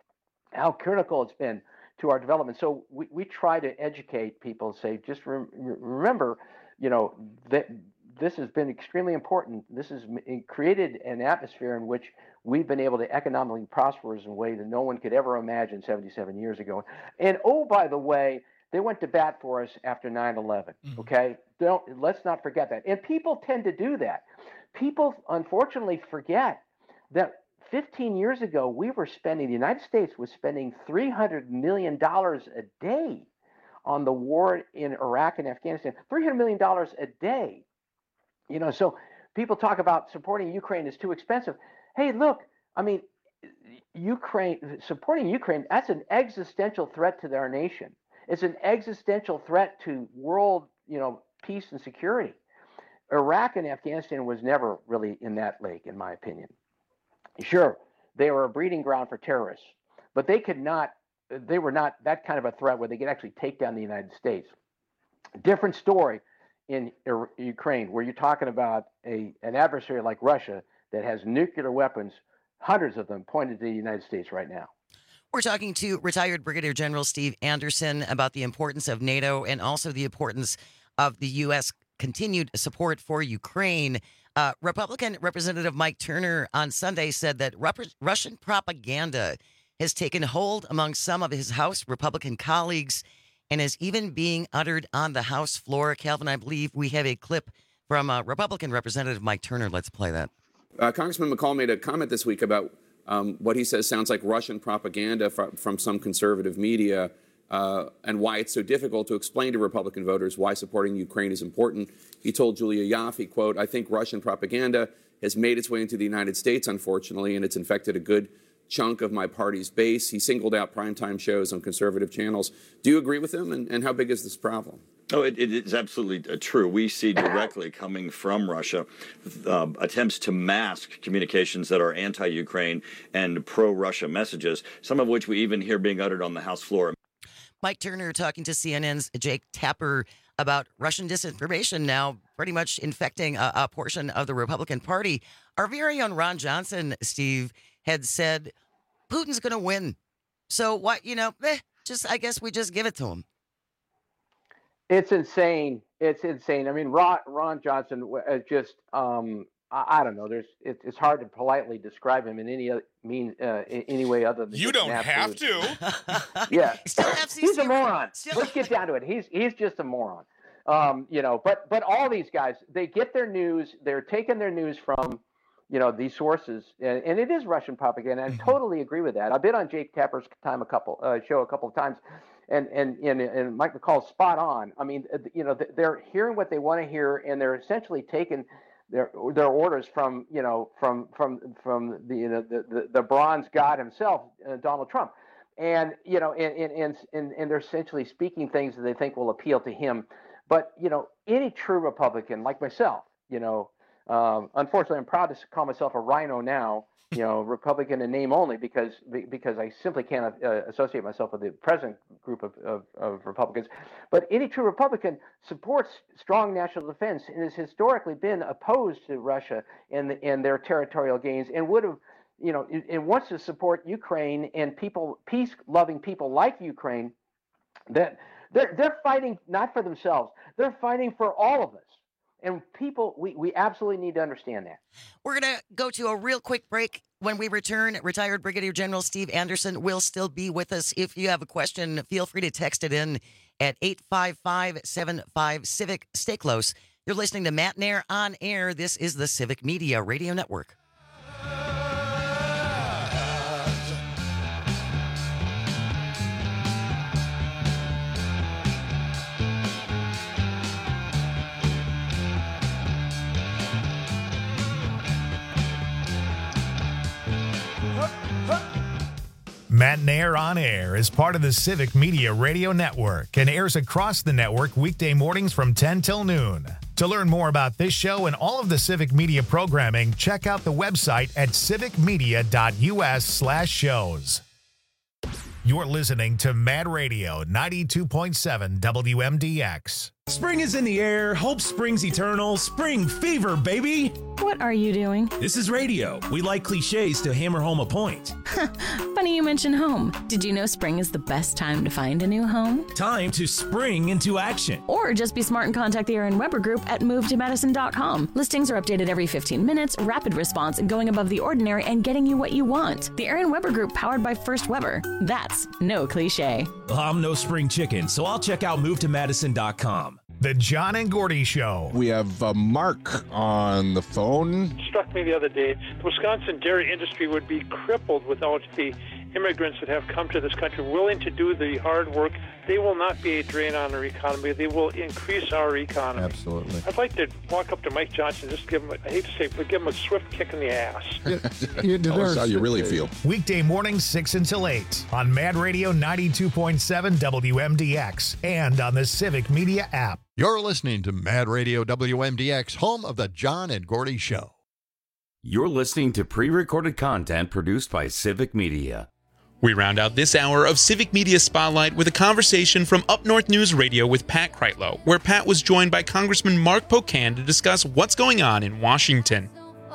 how critical it's been to our development. So we, we try to educate people, say, just re- remember, you know, that this has been extremely important. This has created an atmosphere in which we've been able to economically prosper in a way that no one could ever imagine seventy-seven years ago. And oh, by the way, they went to bat for us after nine eleven. Mm-hmm. Okay, don't let's not forget that. And people tend to do that. People unfortunately forget that fifteen years ago we were spending. The United States was spending three hundred million dollars a day on the war in Iraq and Afghanistan. three hundred million dollars a day. You know, so people talk about supporting Ukraine is too expensive. Hey, look, I mean, Ukraine, supporting Ukraine, that's an existential threat to our nation. It's an existential threat to world, you know, peace and security. Iraq and Afghanistan was never really in that lake, in my opinion. Sure, they were a breeding ground for terrorists, but they could not, they were not that kind of a threat where they could actually take down the United States. Different story in Ukraine, where you're talking about a an adversary like Russia that has nuclear weapons, hundreds of them pointed to the United States right now. We're talking to retired Brigadier General Steve Anderson about the importance of NATO and also the importance of the U S continued support for Ukraine. Uh, Republican Representative Mike Turner on Sunday said that Rep- Russian propaganda has taken hold among some of his House Republican colleagues and is even being uttered on the House floor. Calvin, I believe we have a clip from uh, Republican Representative Mike Turner. Let's play that. Uh, Congressman McCall made a comment this week about um, what he says sounds like Russian propaganda from, from some conservative media uh, and why it's so difficult to explain to Republican voters why supporting Ukraine is important. He told Julia Yaffe, quote, I think Russian propaganda has made its way into the United States, unfortunately, and it's infected a good chunk of my party's base. He singled out primetime shows on conservative channels. Do you agree with him? And, and how big is this problem? Oh, it, it is absolutely uh, true. We see directly coming from Russia uh, attempts to mask communications that are anti-Ukraine and pro-Russia messages, some of which we even hear being uttered on the House floor. Mike Turner talking to C N N's Jake Tapper about Russian disinformation now pretty much infecting a, a portion of the Republican Party. Our very own Ron Johnson, Steve, had said Putin's going to win. So what, you know, eh, just I guess we just give it to him. It's insane. It's insane. I mean, Ron, Ron Johnson uh, just, um, I, I don't know. There's, it, it's hard to politely describe him in any other mean, uh, in any way other than you don't have to. Yeah, he's a moron. Let's get down to it. He's he's just a moron. Um, you know, but but all these guys, they get their news. They're taking their news from, you know, these sources, and, and it is Russian propaganda. I totally agree with that. I've been on Jake Tapper's time a couple uh, show a couple of times. And, and and and Mike McCall's spot on. I mean, you know, they're hearing what they want to hear, and they're essentially taking their their orders from, you know, from from from the you know the the, the bronze god himself, uh, Donald Trump, and you know, and and, and and they're essentially speaking things that they think will appeal to him. But you know, any true Republican like myself, you know, um, unfortunately, I'm proud to call myself a rhino now. You know, Republican in name only, because because I simply can't uh, associate myself with the present group of, of, of Republicans. But any true Republican supports strong national defense and has historically been opposed to Russia and and their territorial gains, and would have, you know, and wants to support Ukraine and people, peace-loving people like Ukraine. That they're they're fighting not for themselves, they're fighting for all of us. And people, we, we absolutely need to understand that. We're going to go to a real quick break. When we return, retired Brigadier General Steve Anderson will still be with us. If you have a question, feel free to text it in at eight five five, seven five, Civic. Stay close. You're listening to Matt Nair on Air. This is the Civic Media Radio Network. Matt and Air on Air is part of the Civic Media Radio Network and airs across the network weekday mornings from ten till noon. To learn more about this show and all of the Civic Media programming, check out the website at civicmedia.us slash shows. You're listening to Mad Radio ninety-two point seven W M D X. Spring is in the air. Hope springs eternal. Spring fever, baby. What are you doing? This is radio. We like cliches to hammer home a point. Funny you mention home. Did you know spring is the best time to find a new home? Time to spring into action. Or just be smart and contact the Aaron Weber Group at move to madison dot com. Listings are updated every fifteen minutes, rapid response, and going above the ordinary and getting you what you want. The Aaron Weber Group, powered by First Weber. That's no cliche. Well, I'm no spring chicken, so I'll check out move to madison dot com. The John and Gordy Show. We have uh, Mark on the phone. It struck me the other day, the Wisconsin dairy industry would be crippled without the immigrants that have come to this country willing to do the hard work. They will not be a drain on our economy. They will increase our economy. Absolutely. I'd like to walk up to Mike Johnson, just give him, I hate to say it, but give him a swift kick in the ass. You Tell us how you really feel. Weekday mornings six until eight on Mad Radio ninety-two point seven W M D X and on the Civic Media app. You're listening to Mad Radio W M D X, home of the John and Gordy Show. You're listening to pre-recorded content produced by Civic Media. We round out this hour of Civic Media Spotlight with a conversation from Up North News Radio with Pat Kreitlow, where Pat was joined by Congressman Mark Pocan to discuss what's going on in Washington.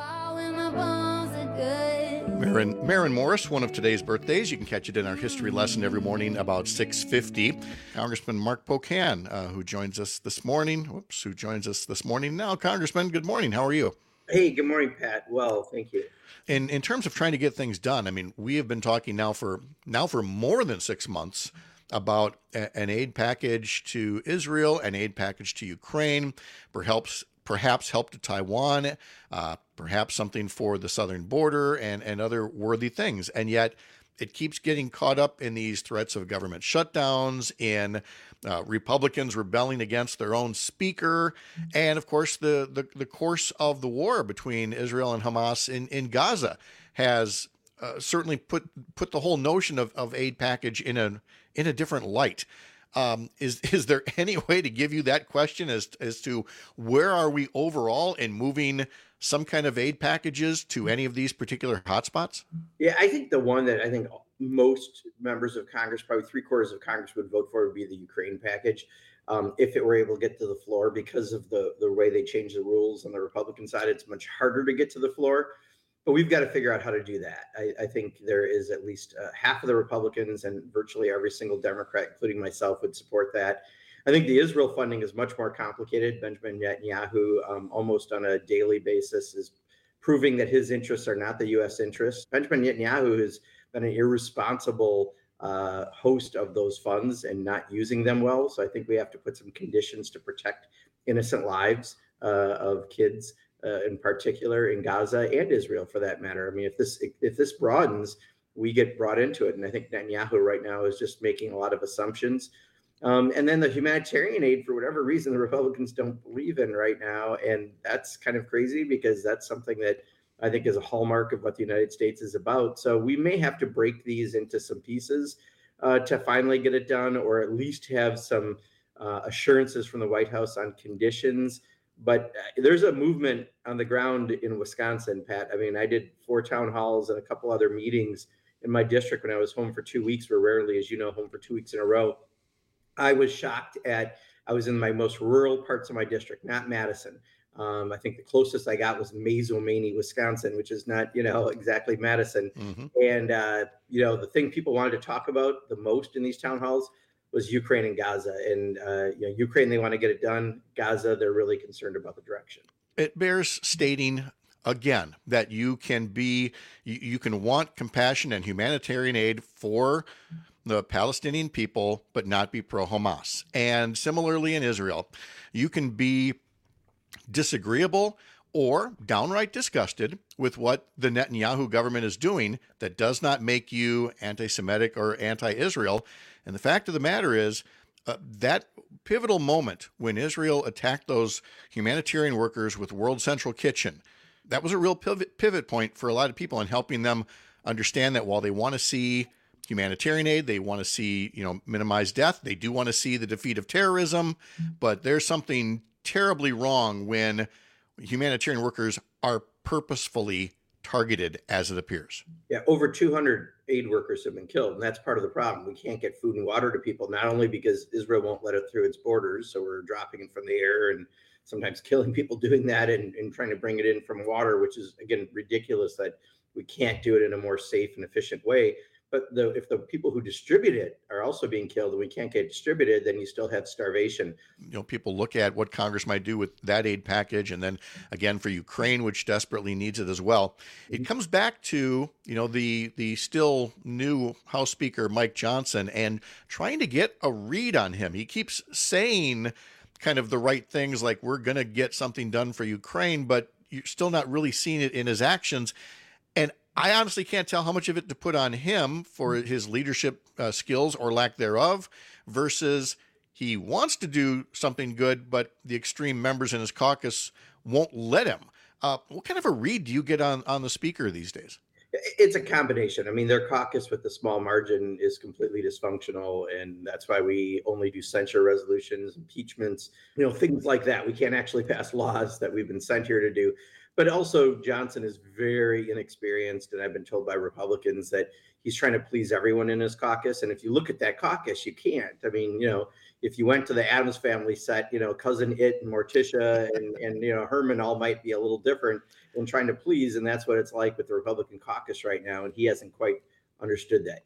Marin, Marin Morris, one of today's birthdays. You can catch it in our history lesson every morning about six fifty. Congressman Mark Pocan, uh, who joins us this morning. Whoops, who joins us this morning now. Congressman, good morning. How are you? Hey, good morning, Pat. Well, thank you. In in terms of trying to get things done, I mean, we have been talking now for now for more than six months about a, an aid package to Israel, an aid package to Ukraine, perhaps perhaps help to Taiwan, uh, perhaps something for the southern border, and and other worthy things. And yet, it keeps getting caught up in these threats of government shutdowns, in uh, Republicans rebelling against their own speaker, and of course, the, the, the course of the war between Israel and Hamas in, in Gaza has uh, certainly put put the whole notion of, of aid package in a in a different light. Um, is is there any way to give you that question as as to where are we overall in moving some kind of aid packages to any of these particular hotspots? Yeah, I think the one that I think most members of Congress, probably three quarters of Congress, would vote for would be the Ukraine package. Um, if it were able to get to the floor, because of the, the way they changed the rules on the Republican side, it's much harder to get to the floor. But we've got to figure out how to do that. I, I think there is at least uh, half of the Republicans and virtually every single Democrat, including myself, would support that. I think the Israel funding is much more complicated. Benjamin Netanyahu, um, almost on a daily basis, is proving that his interests are not the U S interests. Benjamin Netanyahu has been an irresponsible uh, host of those funds and not using them well. So I think we have to put some conditions to protect innocent lives uh, of kids, uh, in particular in Gaza and Israel, for that matter. I mean, if this if this broadens, we get brought into it. And I think Netanyahu right now is just making a lot of assumptions. Um, and then the humanitarian aid, for whatever reason, the Republicans don't believe in right now. And that's kind of crazy, because that's something that I think is a hallmark of what the United States is about. So we may have to break these into some pieces uh, to finally get it done, or at least have some uh, assurances from the White House on conditions. But uh, there's a movement on the ground in Wisconsin, Pat. I mean, I did four town halls and a couple other meetings in my district when I was home for two weeks. We're rarely, as you know, home for two weeks in a row. I was shocked at, I was in my most rural parts of my district, not Madison. Um, I think the closest I got was Mazomanie, Wisconsin, which is not, you know, exactly Madison. Mm-hmm. And, uh, you know, the thing people wanted to talk about the most in these town halls was Ukraine and Gaza. And, uh, you know, Ukraine, they want to get it done. Gaza, they're really concerned about the direction. It bears stating again that you can be, you, you can want compassion and humanitarian aid for the Palestinian people, but not be pro-Hamas. And similarly in Israel, you can be disagreeable or downright disgusted with what the Netanyahu government is doing that does not make you anti-Semitic or anti-Israel. And the fact of the matter is, uh, that pivotal moment when Israel attacked those humanitarian workers with World Central Kitchen, that was a real pivot, pivot point for a lot of people in helping them understand that while they want to see humanitarian aid. They want to see, you know, minimize death. They do want to see the defeat of terrorism. But there's something terribly wrong when humanitarian workers are purposefully targeted, as it appears. Yeah, over two hundred aid workers have been killed, and that's part of the problem. We can't get food and water to people, not only because Israel won't let it through its borders, so we're dropping it from the air and sometimes killing people doing that, and, and trying to bring it in from water, which is, again, ridiculous that we can't do it in a more safe and efficient way. But the, if the people who distribute it are also being killed and we can't get distributed, then you still have starvation. You know, people look at what Congress might do with that aid package. And then again, for Ukraine, which desperately needs it as well. It comes back to, you know, the, the still new House Speaker, Mike Johnson, and trying to get a read on him. He keeps saying kind of the right things, like we're going to get something done for Ukraine, but you're still not really seeing it in his actions. And I honestly can't tell how much of it to put on him for his leadership uh, skills or lack thereof versus he wants to do something good, but the extreme members in his caucus won't let him. Uh, what kind of a read do you get on, on the speaker these days? It's a combination. I mean, their caucus with the small margin is completely dysfunctional, and that's why we only do censure resolutions, impeachments, you know, things like that. We can't actually pass laws that we've been sent here to do. But also, Johnson is very inexperienced, and I've been told by Republicans that he's trying to please everyone in his caucus. And if you look at that caucus, you can't. I mean, you know, if you went to the Addams Family set, you know, Cousin It and Morticia and, and you know, Herman all might be a little different in trying to please. And that's what it's like with the Republican caucus right now. And he hasn't quite understood that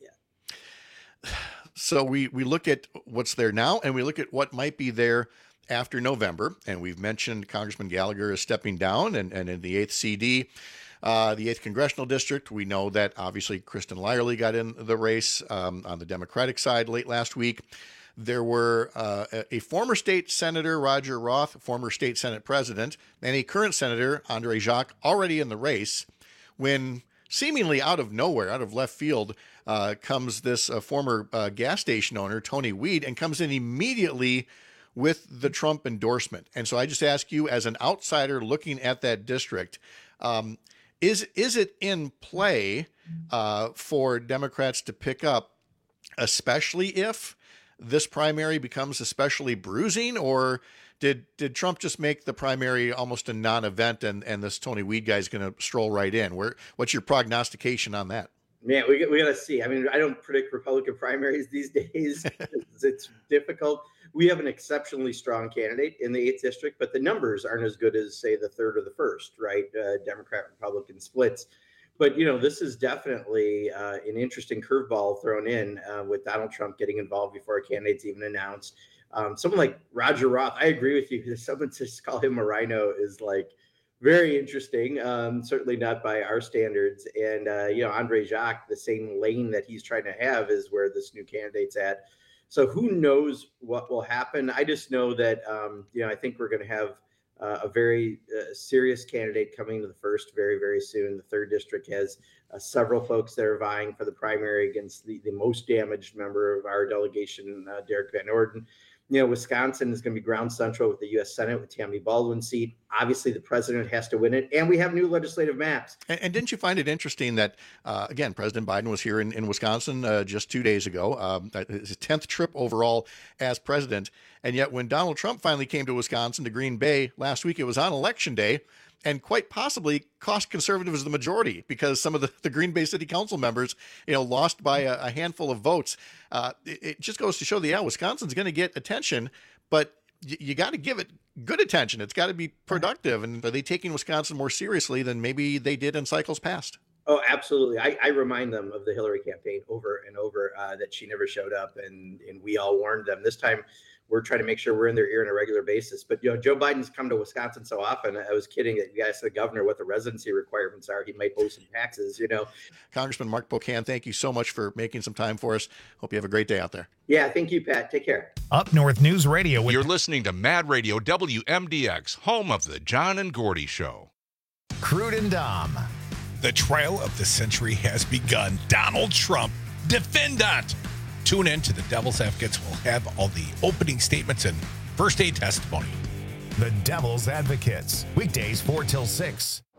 yet. So we, we look at what's there now, and we look at what might be there after November. And we've mentioned Congressman Gallagher is stepping down, and, and in the eighth C D, uh, the eighth Congressional District, we know that obviously Kristen Lyerly got in the race um, on the Democratic side late last week. There were uh, a, a former state senator, Roger Roth, former state Senate president, and a current senator, Andre Jacques, already in the race, when seemingly out of nowhere, out of left field, uh, comes this uh, former uh, gas station owner, Tony Weed, and comes in immediately with the Trump endorsement. And so I just ask you, as an outsider looking at that district, um, is is it in play uh, for Democrats to pick up, especially if this primary becomes especially bruising, or did did Trump just make the primary almost a non-event, and, and this Tony Weed guy is going to stroll right in? Where what's your prognostication on that? Man, we we got to see. I mean, I don't predict Republican primaries these days. it's, it's difficult. We have an exceptionally strong candidate in the eighth district, but the numbers aren't as good as, say, the third or the first, right? Uh, Democrat-Republican splits. But, you know, this is definitely uh, an interesting curveball thrown in uh, with Donald Trump getting involved before a candidate's even announced. Um, someone like Roger Roth, I agree with you. Someone to just call him a rhino is like very interesting. Um, certainly not by our standards. And, uh, you know, Andre Jacques, the same lane that he's trying to have is where this new candidate's at. So who knows what will happen? I just know that, um, you know, I think we're going to have uh, a very uh, serious candidate coming to the first very, very soon. The third district has uh, several folks that are vying for the primary against the, the most damaged member of our delegation, uh, Derek Van Orden. You know, Wisconsin is going to be ground central with the U S Senate with Tammy Baldwin's seat. Obviously, the president has to win it, and we have new legislative maps. And, and didn't you find it interesting that, uh, again, President Biden was here in, in Wisconsin uh, just two days ago, um, his tenth trip overall as president, and yet when Donald Trump finally came to Wisconsin, to Green Bay last week, it was on Election Day, and quite possibly cost conservatives the majority because some of the, the Green Bay City Council members, you know, lost by a, a handful of votes. Uh, it, it just goes to show that, yeah, Wisconsin's going to get attention, but y- you got to give it good attention. It's got to be productive. And are they taking Wisconsin more seriously than maybe they did in cycles past? Oh, absolutely. I, I remind them of the Hillary campaign over and over uh, that she never showed up, and, and we all warned them. This time, we're trying to make sure we're in their ear on a regular basis. But, you know, Joe Biden's come to Wisconsin so often. I was kidding that you guys, the governor, what the residency requirements are. He might owe some taxes, you know. Congressman Mark Pocan, thank you so much for making some time for us. Hope you have a great day out there. Yeah, thank you, Pat. Take care. Up North News Radio. With- You're listening to Mad Radio W M D X, home of the John and Gordy Show. Crude and Dom. The trial of the century has begun. Donald Trump, defendant. Tune in to the Devil's Advocates. We'll have all the opening statements and first aid testimony. The Devil's Advocates. Weekdays four till six.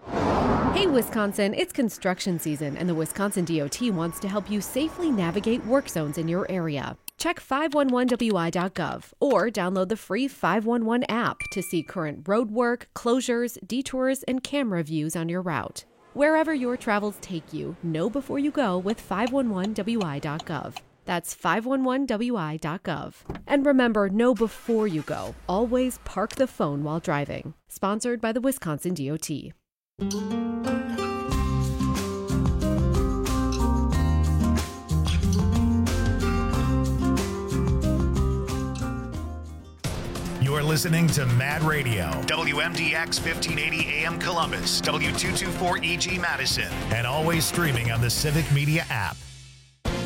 Hey, Wisconsin, it's construction season, and the Wisconsin D O T wants to help you safely navigate work zones in your area. Check five one one W I dot gov or download the free five one one app to see current road work, closures, detours, and camera views on your route. Wherever your travels take you, know before you go with five one one W I dot gov. That's five one one W I dot gov. And remember, know before you go. Always park the phone while driving. Sponsored by the Wisconsin D O T. You're listening to Mad Radio, W M D X fifteen eighty A M Columbus, W two twenty-four E G Madison, and always streaming on the Civic Media app.